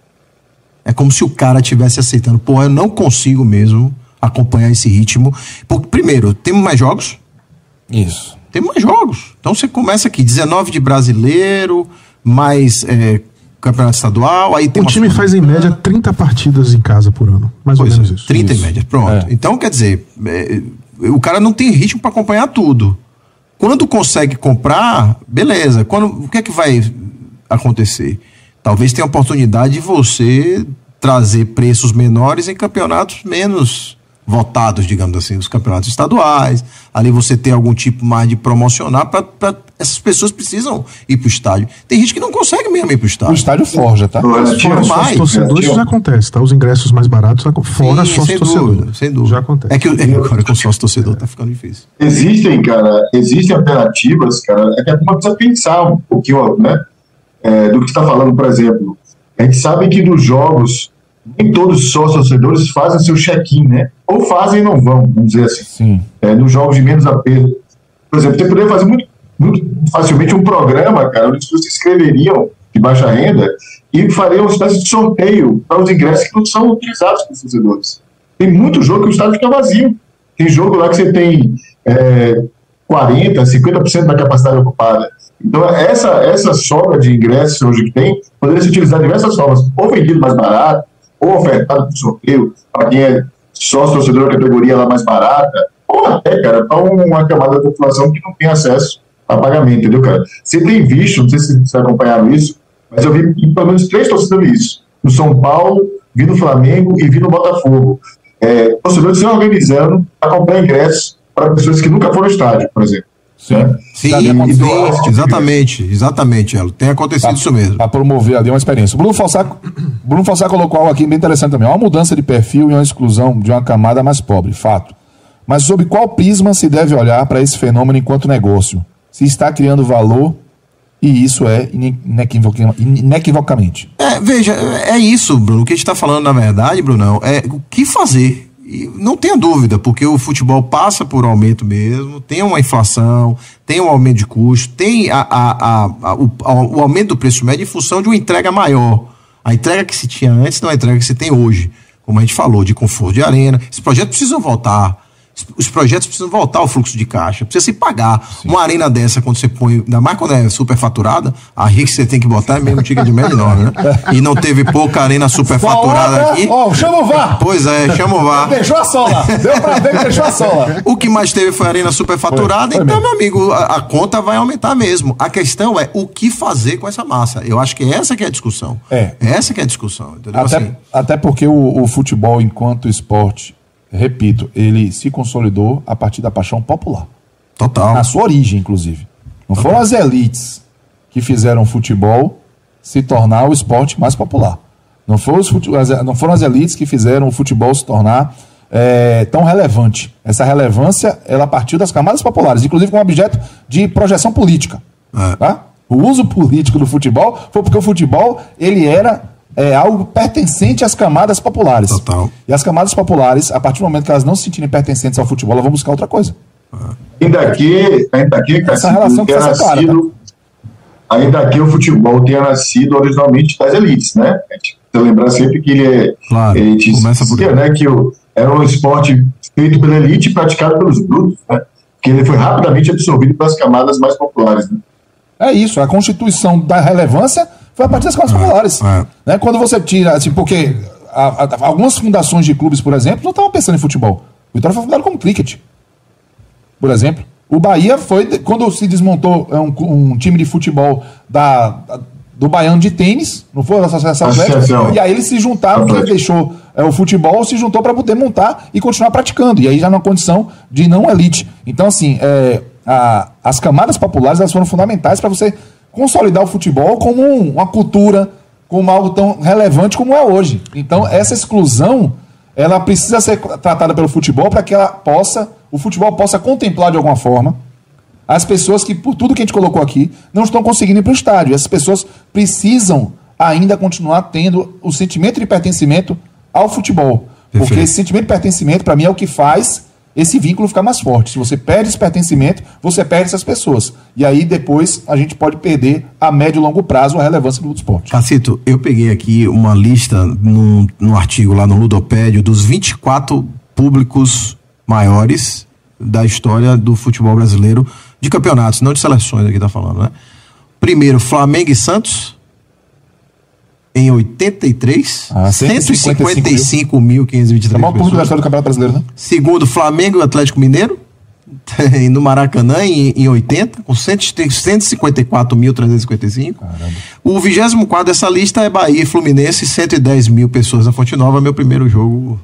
É como se o cara estivesse aceitando, pô, eu não consigo mesmo acompanhar esse ritmo. Porque, primeiro, temos mais jogos. Isso. Temos mais jogos. Então você começa aqui, dezenove de brasileiro, mais é, campeonato estadual. Aí tem o time faz em média trinta partidas em casa por ano. Mais pois ou menos é, isso. trinta isso. em média, pronto. É. Então, quer dizer, é, o cara não tem ritmo para acompanhar tudo. Quando consegue comprar, beleza. Quando, o que é que vai acontecer? Talvez tenha a oportunidade de você trazer preços menores em campeonatos menos votados, digamos assim, os campeonatos estaduais. Ali você tem algum tipo mais de promocionar para Essas pessoas precisam ir pro estádio. Tem gente que não consegue mesmo ir pro estádio. O estádio forja, tá? Mas fora sócios torcedores já acontece, tá? Os ingressos mais baratos, fora sócio torcedor. Sem dúvida. Já acontece. É que, é que agora com sócio torcedor tá ficando difícil. Existem, cara, existem alternativas, cara, é que a turma precisa pensar um pouquinho, né? É, do que você está falando, por exemplo. A gente sabe que nos jogos, nem todos os sócios torcedores fazem seu check-in, né? Ou fazem e não vão, vamos dizer assim. Sim. É, nos jogos de menos apelo. Por exemplo, você poderia fazer muito, muito facilmente um programa, cara, onde as pessoas se inscreveriam de baixa renda e fariam uma espécie de sorteio para os ingressos que não são utilizados pelos torcedores. Tem muito jogo que o estádio fica vazio. Tem jogo lá que você tem é, quarenta por cento, cinquenta por cento da capacidade ocupada. Então, essa, essa sobra de ingressos hoje que tem, poderia ser utilizada de diversas formas, ou vendido mais barato, ou ofertado por sorteio, para quem é sócio torcedor da categoria lá mais barata, ou até, cara, para uma camada da população que não tem acesso a pagamento, entendeu, cara? Você tem visto, não sei se vocês acompanharam isso, mas eu vi pelo menos três torcedores isso. No São Paulo, vi no Flamengo e vi no Botafogo. É, torcedores se organizando para comprar ingressos para pessoas que nunca foram ao estádio, por exemplo. Sim, né? Sim, e, exatamente, exatamente, Elo. Tem acontecido pra, isso mesmo. Para promover ali uma experiência. O Bruno Fossá, Bruno Fossá colocou algo aqui bem interessante também. Há uma mudança de perfil e uma exclusão de uma camada mais pobre, fato. Mas sob qual prisma se deve olhar para esse fenômeno enquanto negócio? Se está criando valor, e isso é inequivocamente. É, veja, é isso, Bruno. O que a gente está falando, na verdade, Brunão, é o que fazer. E não tenha dúvida, porque o futebol passa por aumento mesmo, tem uma inflação, tem um aumento de custo, tem a, a, a, a, o, o aumento do preço médio em função de uma entrega maior. A entrega que se tinha antes não é a entrega que se tem hoje. Como a gente falou, de conforto de arena. Esses projetos precisam voltar. Os projetos precisam voltar ao fluxo de caixa, precisa se pagar. Sim. Uma arena dessa, quando você põe, ainda mais quando é superfaturada, a rica que você tem que botar é mesmo ticket de médio enorme, né? E não teve pouca arena superfaturada aqui. Ó, oh, chama o V A R! Pois é, chama o V A R. Deixou a sola, deu pra ver que deixou a sola. O que mais teve foi a arena superfaturada, foi, foi então, mesmo. Meu amigo, a, a conta vai aumentar mesmo. A questão é o que fazer com essa massa. Eu acho que essa que é a discussão. É. Essa que é a discussão, entendeu? Até, assim, até porque o, o futebol, enquanto esporte, repito, ele se consolidou a partir da paixão popular. Total. Na sua origem, inclusive. Não Total. Foram as elites que fizeram o futebol se tornar o esporte mais popular. Não, foi os fute... não foram as elites que fizeram o futebol se tornar é, tão relevante. Essa relevância, ela partiu das camadas populares, inclusive com objeto de projeção política. É. Tá? O uso político do futebol foi porque o futebol, ele era... é algo pertencente às camadas populares. Total. E as camadas populares, a partir do momento que elas não se sentirem pertencentes ao futebol, elas vão buscar outra coisa. Ainda aqui, ainda aqui, essa relação que nascido, clara, tá? Ainda aqui o futebol tenha nascido originalmente das elites, né? A gente precisa lembrar sempre que ele é. Claro, a gente começa por dizia, né, que o, era um esporte feito pela elite e praticado pelos brutos, né? Que ele foi rapidamente absorvido pelas camadas mais populares, né? É isso, a constituição da relevância foi a partir das camadas é, populares. É. Né? Quando você tira, assim, porque a, a, algumas fundações de clubes, por exemplo, não estavam pensando em futebol. O Vitória foi fundado como cricket, por exemplo. O Bahia foi, quando se desmontou um, um time de futebol da, da, do Baiano de tênis, não foi a Associação Atlética, e aí eles se juntaram, quem deixou é, o futebol, se juntou para poder montar e continuar praticando, e aí já numa condição de não elite. Então, assim, é, a, as camadas populares, elas foram fundamentais para você consolidar o futebol como um, uma cultura, como algo tão relevante como é hoje. Então, essa exclusão, ela precisa ser tratada pelo futebol para que ela possa, o futebol possa contemplar de alguma forma as pessoas que, por tudo que a gente colocou aqui, não estão conseguindo ir para o estádio. Essas pessoas precisam ainda continuar tendo o sentimento de pertencimento ao futebol. Perfeito. Porque esse sentimento de pertencimento, para mim, é o que faz esse vínculo ficar mais forte. Se você perde esse pertencimento, você perde essas pessoas. E aí, depois, a gente pode perder a médio e longo prazo a relevância do esporte. Cacito, eu peguei aqui uma lista num, num artigo lá no Ludopédio dos vinte e quatro públicos maiores da história do futebol brasileiro, de campeonatos, não de seleções aqui tá falando, né? Primeiro, Flamengo e Santos, em oitenta e três, ah, cento e cinquenta e cinco mil quinhentos e vinte e três. É o maior público da história do Campeonato Brasileiro, né? Segundo, Flamengo e Atlético Mineiro, no Maracanã, em, em oitenta, com cento e cinquenta e quatro mil trezentos e cinquenta e cinco. Caramba. O vigésimo quadro dessa lista é Bahia e Fluminense, cento e dez mil pessoas na Fonte Nova, meu primeiro jogo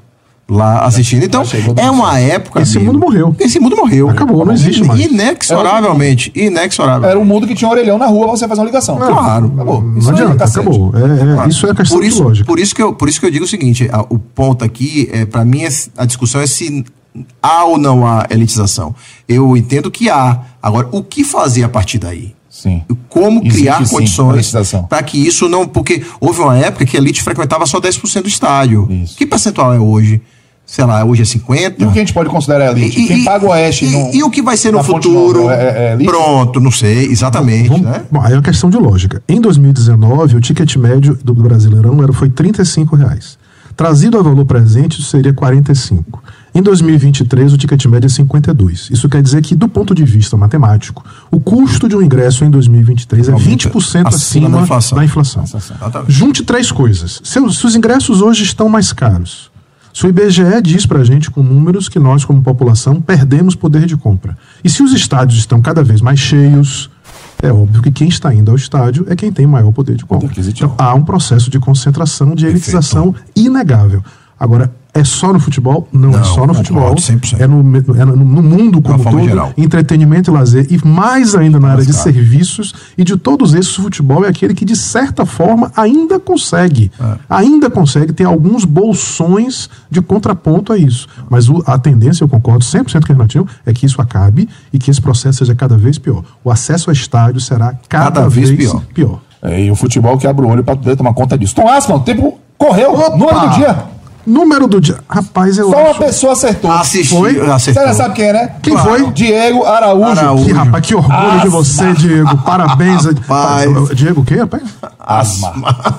lá assistindo. Então, é uma época... Esse amigo, mundo morreu. Esse mundo morreu. Acabou, não existe mais. Inexoravelmente. Inexoravelmente. Era um mundo que tinha um orelhão na rua pra você fazer uma ligação. Não, claro. Acabou. Não isso adianta, é acabou. É, é, claro. Isso é questão por isso, de lógica. Por isso, que eu, por isso que eu digo o seguinte, a, o ponto aqui, é, pra mim, é, a discussão é se há ou não há elitização. Eu entendo que há. Agora, o que fazer a partir daí? Sim. Como Existe, criar sim, condições para que isso não... Porque houve uma época que a elite frequentava só dez por cento do estádio. Isso. Que percentual é hoje? Sei lá, hoje é cinquenta por cento? E o que a gente pode considerar elite? E, Quem e, paga o Oeste... E, no, e o que vai ser no futuro? É, é Pronto, não sei, exatamente. Vamos, né? Bom, aí é uma questão de lógica. Em dois mil e dezenove, o ticket médio do Brasileirão era, foi trinta e cinco reais. Trazido a valor presente, isso seria quarenta e cinco. Em dois mil e vinte e três, o ticket médio é cinquenta e dois. Isso quer dizer que, do ponto de vista matemático, o custo de um ingresso em dois mil e vinte e três é vinte por cento acima da inflação. Da inflação. Junte três coisas. Se, se os ingressos hoje estão mais caros, se o I B G E diz pra gente com números que nós, como população, perdemos poder de compra. E se os estádios estão cada vez mais cheios, é óbvio que quem está indo ao estádio é quem tem maior poder de compra. Então, há um processo de concentração, de elitização inegável. Agora, é só no futebol? Não, não é só no futebol. cem por cento. É no, é no, no mundo como todo, geral. Entretenimento e lazer, e mais ainda na área de serviços, e de todos esses, o futebol é aquele que, de certa forma, ainda consegue. É. Ainda consegue ter alguns bolsões de contraponto a isso. Mas o, a tendência, eu concordo cem por cento com o Renatinho, é que isso acabe e que esse processo seja cada vez pior. O acesso ao estádio será cada, cada vez, vez pior. pior. É, e o futebol que abre o olho para poder tomar conta disso. Tom Asman, o tempo correu. Opa! Número do dia. Número do dia. Rapaz, eu Só acho... uma pessoa acertou. Assistiu. Foi? Acertou. Você já sabe quem é, né? Quem claro. foi? Diego Araújo. Araújo. Que, rapaz, que orgulho Asma. de você, Diego. Parabéns. Rapaz. Diego o quê, rapaz? Asma.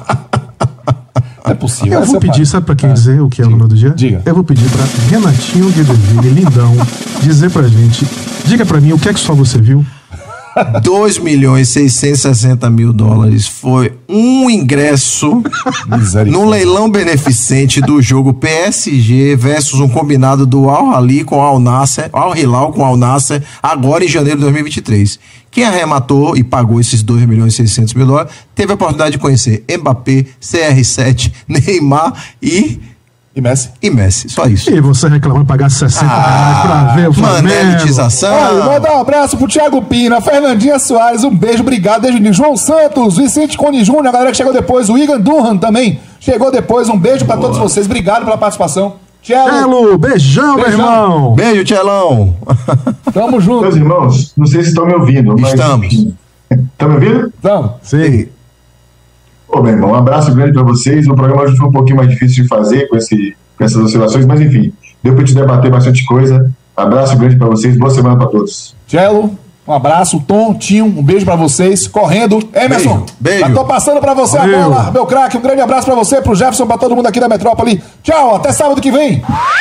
Não é possível. Eu vou pedir, sabe pra quem ah. dizer o que é Diga. o número do dia? Diga. Eu vou pedir pra Renatinho Guedeville, lindão, dizer pra gente, diga pra mim o que é que só você viu? dois milhões e seiscentos e sessenta mil dólares foi um ingresso num leilão beneficente do jogo P S G versus um combinado do Al-Ahly com Al-Nassr, Al-Hilal com Al-Nassr, agora em janeiro de dois mil e vinte e três. Quem arrematou e pagou esses dois milhões e seiscentos mil dólares teve a oportunidade de conhecer Mbappé, C R sete, Neymar e... E Messi? E Messi, só isso. E você reclamando de pagar sessenta reais pra ver o Flamengo. Manelitização. Olha, mandar um abraço pro Thiago Pina, Fernandinha Soares, um beijo, obrigado, desde João Santos, Vicente Cone Júnior, a galera que chegou depois, o Igan Durham também chegou depois, um beijo pra Boa. todos vocês, obrigado pela participação. Tchelo, beijão, beijão, meu irmão. Beijo, Tchelão. Tamo junto. Meus irmãos, não sei se estão me ouvindo. Mas... Estamos. Estão me ouvindo? Estamos. Sim. Ô, meu irmão, um abraço grande pra vocês. O programa hoje foi um pouquinho mais difícil de fazer com esse... com essas oscilações, mas enfim, deu pra te debater bastante coisa. Abraço grande pra vocês, boa semana pra todos. Tchelo, um abraço. Tom, Tinho, um beijo pra vocês. Correndo. Emerson, beijo, beijo. Já tô passando pra você Valeu. a bola, meu craque. Um grande abraço pra você, pro Jefferson, pra todo mundo aqui da Metrópole. Tchau, até sábado que vem.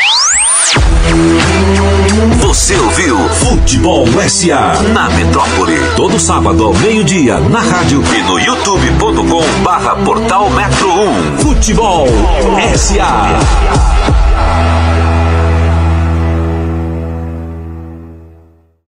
Você ouviu Futebol S A na Metrópole. Todo sábado ao meio-dia na rádio e no youtube ponto com barra portal Metro um. Futebol S A.